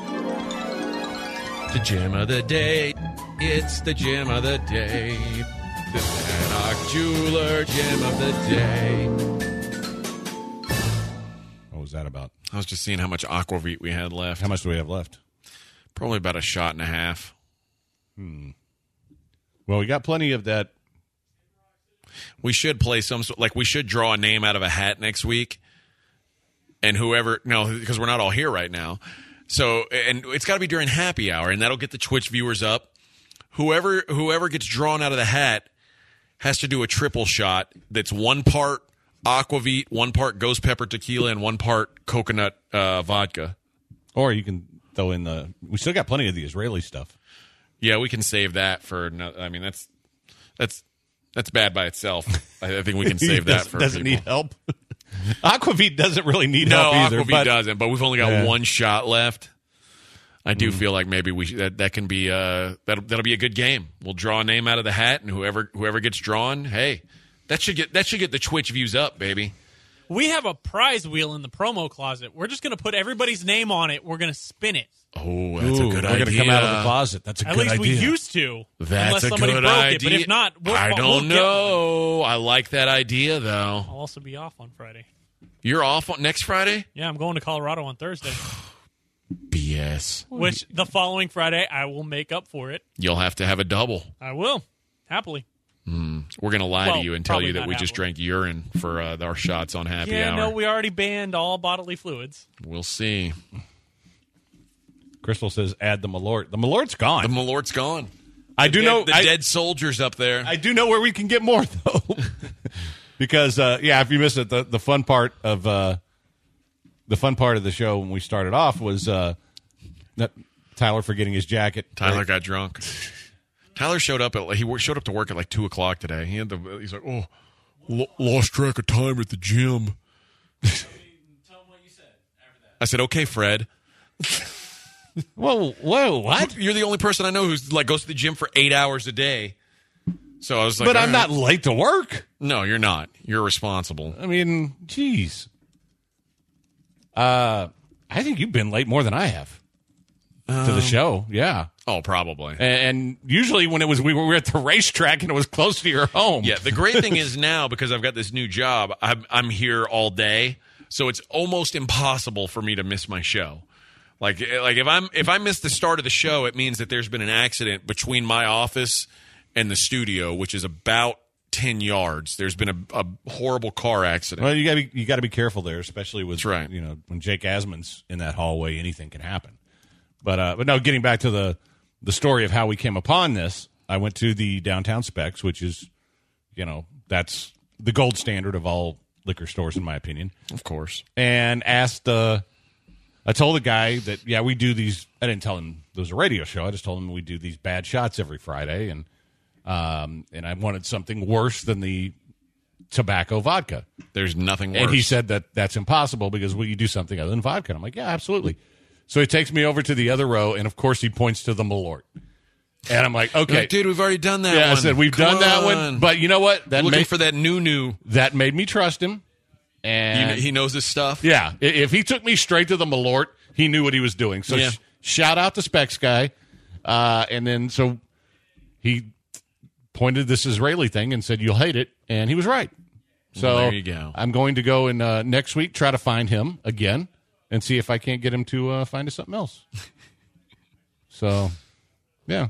[SPEAKER 5] The gem of the day. It's the gem of the day. The Zadok Jeweler gem of the day.
[SPEAKER 4] What was that about?
[SPEAKER 5] I was just seeing how much Aquavit we had left.
[SPEAKER 4] How much do we have left?
[SPEAKER 5] Probably about a shot and a half.
[SPEAKER 4] Hmm. Well, we got plenty of that.
[SPEAKER 5] We should play some sort, like we should draw a name out of a hat next week. And whoever, no, because we're not all here right now. So, and it's got to be during happy hour, and that'll get the Twitch viewers up. Whoever whoever gets drawn out of the hat has to do a triple shot that's one part Aquavit, one part ghost pepper tequila, and one part coconut uh, vodka.
[SPEAKER 4] Or you can throw in the. We still got plenty of the Israeli stuff.
[SPEAKER 5] Yeah, we can save that for. No, I mean, that's that's that's bad by itself. I, I think we can save that
[SPEAKER 4] Does,
[SPEAKER 5] for.
[SPEAKER 4] Doesn't
[SPEAKER 5] people.
[SPEAKER 4] need help. Aquavit doesn't really need
[SPEAKER 5] No,
[SPEAKER 4] help either.
[SPEAKER 5] Aquavit
[SPEAKER 4] but,
[SPEAKER 5] doesn't. But we've only got
[SPEAKER 4] Yeah.
[SPEAKER 5] one shot left. I do
[SPEAKER 4] Mm.
[SPEAKER 5] feel like maybe we should, that that can be uh that'll that'll be a good game. We'll draw a name out of the hat, and whoever whoever gets drawn, hey, that should get that should get the Twitch views up, baby.
[SPEAKER 6] We have a prize wheel in the promo closet. We're just going to put everybody's name on it. We're going to spin it.
[SPEAKER 5] Oh, that's
[SPEAKER 4] Ooh,
[SPEAKER 5] a good
[SPEAKER 4] we're
[SPEAKER 5] idea.
[SPEAKER 4] gonna come out of the closet. That's a
[SPEAKER 6] At
[SPEAKER 4] good
[SPEAKER 6] least
[SPEAKER 4] idea.
[SPEAKER 6] we used to.
[SPEAKER 5] That's
[SPEAKER 6] unless
[SPEAKER 5] a
[SPEAKER 6] somebody
[SPEAKER 5] good
[SPEAKER 6] broke
[SPEAKER 5] idea.
[SPEAKER 6] it. But if not, we'll,
[SPEAKER 5] I
[SPEAKER 6] we'll
[SPEAKER 5] don't
[SPEAKER 6] get one.
[SPEAKER 5] know. I like that idea though.
[SPEAKER 6] I'll also be off on Friday.
[SPEAKER 5] You're off on next Friday?
[SPEAKER 6] Yeah, I'm going to Colorado on Thursday.
[SPEAKER 5] B S.
[SPEAKER 6] Which the following Friday I will make up for it.
[SPEAKER 5] You'll have to have a double.
[SPEAKER 6] I will happily.
[SPEAKER 5] Mm. We're gonna lie
[SPEAKER 6] Well,
[SPEAKER 5] to you and tell
[SPEAKER 6] probably
[SPEAKER 5] you that
[SPEAKER 6] not
[SPEAKER 5] we just
[SPEAKER 6] happily.
[SPEAKER 5] drank urine for uh, our shots on happy
[SPEAKER 6] yeah,
[SPEAKER 5] hour.
[SPEAKER 6] no, we already banned all bodily fluids.
[SPEAKER 5] We'll see.
[SPEAKER 4] Crystal says, "Add the Malort." The Malort's gone.
[SPEAKER 5] The Malort's gone.
[SPEAKER 4] I
[SPEAKER 5] The
[SPEAKER 4] do
[SPEAKER 5] dead-
[SPEAKER 4] know
[SPEAKER 5] the
[SPEAKER 4] I,
[SPEAKER 5] dead soldiers up there.
[SPEAKER 4] I do know where we can get more though, because uh, yeah, if you missed it, the the fun part of uh, the fun part of the show when we started off was uh, that Tyler forgetting his jacket.
[SPEAKER 5] Tyler
[SPEAKER 4] Right?
[SPEAKER 5] got drunk. Tyler showed up at he wor- showed up to work at like two o'clock today. He had the he's like, oh, lo- lost track of time at the gym. I said, okay, Fred.
[SPEAKER 4] Whoa, whoa, what?
[SPEAKER 5] You're the only person I know who's like goes to the gym for eight hours a day. So I was like,
[SPEAKER 4] But
[SPEAKER 5] all
[SPEAKER 4] I'm
[SPEAKER 5] right.
[SPEAKER 4] not late to work.
[SPEAKER 5] No, you're not. You're responsible.
[SPEAKER 4] I mean, geez. Uh, I think you've been late more than I have to the
[SPEAKER 5] Um,
[SPEAKER 4] show. Yeah.
[SPEAKER 5] Oh, probably.
[SPEAKER 4] And, and usually when it was we were, we were at the racetrack and it was close to your home.
[SPEAKER 5] Yeah, the great thing is now because I've got this new job, I'm, I'm here all day, so it's almost impossible for me to miss my show. Like, like if I'm if I miss the start of the show, it means that there's been an accident between my office and the studio, which is about ten yards. There's been a, a horrible car accident.
[SPEAKER 4] Well, you got to you got to be careful there, especially with
[SPEAKER 5] That's right.
[SPEAKER 4] you know when Jake Asman's in that hallway, anything can happen. But uh, but no, getting back to the the story of how we came upon this, I went to the Downtown Specs, which is, you know, that's the gold standard of all liquor stores, in my opinion.
[SPEAKER 5] Of course.
[SPEAKER 4] And asked, uh, I told the guy that, yeah, we do these, I didn't tell him there was a radio show. I just told him we do these bad shots every Friday. And, um, and I wanted something worse than the tobacco vodka.
[SPEAKER 5] There's nothing worse.
[SPEAKER 4] And he said that that's impossible because, well, you do something other than vodka. And I'm like, yeah, absolutely. So he takes me over to the other row, and, of course, he points to the Malort. And I'm like, okay.
[SPEAKER 5] Like, dude, we've already done that
[SPEAKER 4] yeah,
[SPEAKER 5] one.
[SPEAKER 4] I said, we've
[SPEAKER 5] Come
[SPEAKER 4] done that
[SPEAKER 5] on.
[SPEAKER 4] one. But you know what? That
[SPEAKER 5] Looking
[SPEAKER 4] made,
[SPEAKER 5] for that new-new.
[SPEAKER 4] That made me trust him. And
[SPEAKER 5] He, he knows his stuff.
[SPEAKER 4] yeah, I- if he took me straight to the Malort, he knew what he was doing. So
[SPEAKER 5] Yeah.
[SPEAKER 4] sh- shout out to Specs guy. Uh, and then so he pointed this Israeli thing and said, you'll hate it. And he was right. So
[SPEAKER 5] Well, there you go.
[SPEAKER 4] I'm going to go in uh, next week, try to find him again and see if I can't get him to uh, find us something else. So, yeah.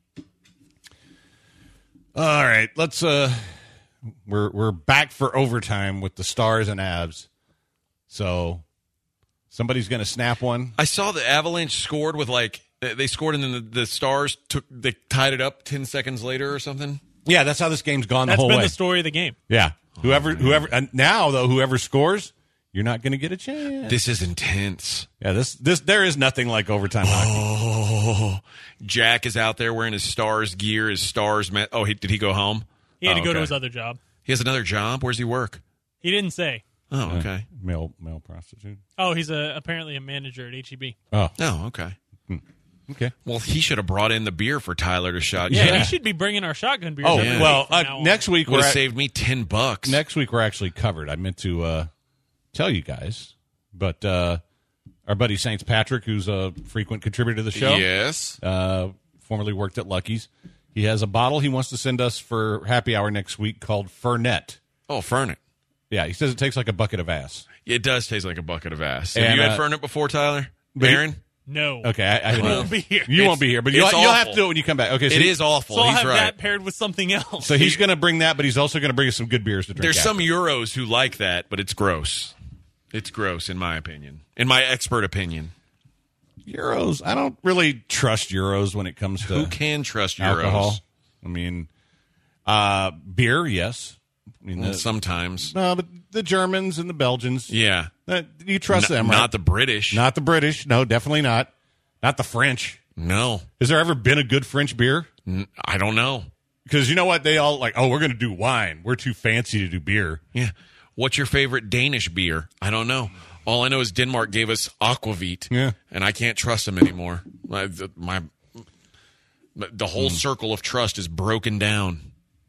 [SPEAKER 4] All right, let's uh we're we're back for overtime with the Stars and Avs. So somebody's going to snap one.
[SPEAKER 5] I saw the Avalanche scored with like they scored and then the, the Stars took they tied it up ten seconds later or something.
[SPEAKER 4] Yeah, that's how this game's gone the
[SPEAKER 6] That's
[SPEAKER 4] whole
[SPEAKER 6] been
[SPEAKER 4] way.
[SPEAKER 6] the story of the game.
[SPEAKER 4] Yeah. Whoever whoever and now though whoever scores, you're not going to get a chance.
[SPEAKER 5] This is intense.
[SPEAKER 4] Yeah, this this there is nothing like overtime hockey.
[SPEAKER 5] Oh, Jack is out there wearing his Stars gear, his Stars. Me- oh, he, did he go home?
[SPEAKER 6] He had
[SPEAKER 5] oh,
[SPEAKER 6] to go to
[SPEAKER 5] okay.
[SPEAKER 6] his other job.
[SPEAKER 5] He has another job. Where's he work?
[SPEAKER 6] He didn't say.
[SPEAKER 5] Oh, okay.
[SPEAKER 4] Uh, male male prostitute.
[SPEAKER 6] Oh, he's a apparently a manager at H E B.
[SPEAKER 4] Oh,
[SPEAKER 5] Oh, okay.
[SPEAKER 4] okay.
[SPEAKER 5] Well, he should have brought in the beer for Tyler to shot.
[SPEAKER 6] Yeah,
[SPEAKER 5] Yeah,
[SPEAKER 6] he should be bringing our shotgun beers.
[SPEAKER 4] Oh,
[SPEAKER 6] every
[SPEAKER 5] yeah.
[SPEAKER 4] well,
[SPEAKER 6] week from
[SPEAKER 4] uh,
[SPEAKER 6] now on.
[SPEAKER 4] next week
[SPEAKER 5] would
[SPEAKER 4] we're
[SPEAKER 5] have
[SPEAKER 4] at-
[SPEAKER 5] saved me ten bucks.
[SPEAKER 4] next week we're actually covered. I meant to uh, tell you guys, but uh, our buddy Saints Patrick, who's a frequent contributor to the show,
[SPEAKER 5] Yes.
[SPEAKER 4] uh, formerly worked at Lucky's. He has a bottle he wants to send us for happy hour next week called Fernet.
[SPEAKER 5] Oh, Fernet.
[SPEAKER 4] Yeah, he says it tastes like a bucket of ass.
[SPEAKER 5] It does taste like a bucket of ass. Have
[SPEAKER 4] And,
[SPEAKER 5] you had
[SPEAKER 4] uh,
[SPEAKER 5] Fernet before, Tyler?
[SPEAKER 4] but he-
[SPEAKER 5] Aaron?
[SPEAKER 6] No.
[SPEAKER 4] Okay, I, I
[SPEAKER 6] I won't be here.
[SPEAKER 4] You won't
[SPEAKER 5] It's-
[SPEAKER 4] be here, but you'll,
[SPEAKER 5] it's
[SPEAKER 4] you'll have
[SPEAKER 5] awful.
[SPEAKER 4] to do it when you come back. Okay, so
[SPEAKER 5] It
[SPEAKER 4] he-
[SPEAKER 5] is awful.
[SPEAKER 6] So I'll
[SPEAKER 5] He's
[SPEAKER 6] have
[SPEAKER 5] right.
[SPEAKER 6] that paired with something else.
[SPEAKER 4] So he's going to bring that, but he's also going to bring us some good beers to drink.
[SPEAKER 5] There's
[SPEAKER 4] after.
[SPEAKER 5] some Euros who like that, but it's gross. It's gross, in my opinion. In my expert opinion.
[SPEAKER 4] Euros. I don't really trust Euros when it comes to
[SPEAKER 5] Who can trust Euros?
[SPEAKER 4] alcohol. I mean, uh, beer, yes. I mean,
[SPEAKER 5] Well,
[SPEAKER 4] the-
[SPEAKER 5] sometimes.
[SPEAKER 4] no, but the Germans and the Belgians,
[SPEAKER 5] Yeah.
[SPEAKER 4] uh, you trust
[SPEAKER 5] N-
[SPEAKER 4] them, right?
[SPEAKER 5] Not the British.
[SPEAKER 4] Not the British. No, definitely not. Not the French.
[SPEAKER 5] No.
[SPEAKER 4] Has there ever been a good French beer?
[SPEAKER 5] N- I don't know.
[SPEAKER 4] Because you know what? They all like, oh, we're going to do wine. We're too fancy to do beer.
[SPEAKER 5] Yeah. What's your favorite Danish beer? I don't know. All I know is Denmark gave us Aquavit.
[SPEAKER 4] Yeah.
[SPEAKER 5] And I can't trust them anymore. My, the, my, the whole
[SPEAKER 4] Hmm.
[SPEAKER 5] circle of trust is broken down.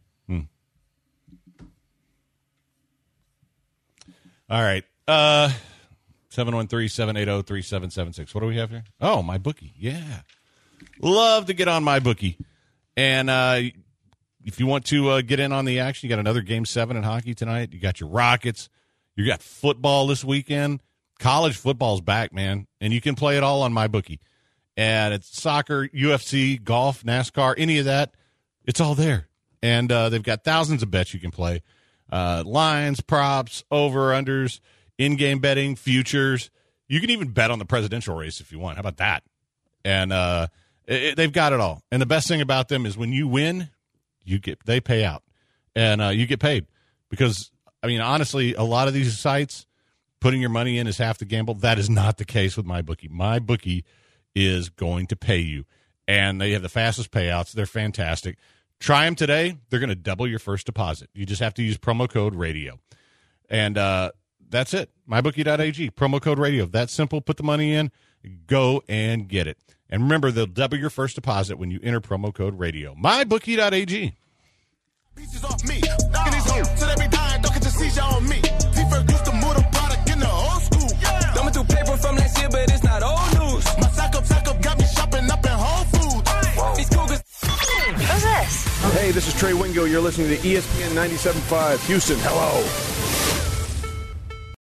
[SPEAKER 4] All right. Uh, seven one three, seven eight zero, three seven seven six. What do we have here? Oh, my bookie. Yeah. Love to get on my bookie. And uh, if you want to uh, get in on the action, you got another game seven in hockey tonight. You got your Rockets. You got football this weekend. College football's back, man. And you can play it all on my bookie. And it's soccer, U F C, golf, NASCAR, any of that. It's all there. And uh, they've got thousands of bets you can play. Uh, lines, props, over-unders, in-game betting, futures. You can even bet on the presidential race if you want. How about that? And uh, it, it- they've got it all. And the best thing about them is when you win, you get they pay out, and uh, you get paid. Because I mean, honestly, a lot of these sites, putting your money in is half the gamble. That is not the case with MyBookie. MyBookie is going to pay you, and they have the fastest payouts. They're fantastic. Try them today. They're going to double your first deposit. You just have to use promo code radio. And uh, that's it. my bookie dot a g. Promo code radio. That's simple. Put the money in. Go and get it. And remember, they'll double your first deposit when you enter promo code radio. my bookie dot a g.
[SPEAKER 2] Pieces off me. Knocking these hoes till they be dying, don't get the seizure on me. T-Ferg used to move the product in the old school. Yeah.
[SPEAKER 10] Thumbing through paper from last year, but it's not old news.
[SPEAKER 2] My sack up, sack up got me shopping up in Whole Foods.
[SPEAKER 10] These cougars.
[SPEAKER 3] Who's this?
[SPEAKER 11] Hey, this is Trey Wingo. You're listening to E S P N ninety-seven point five Houston. Hello.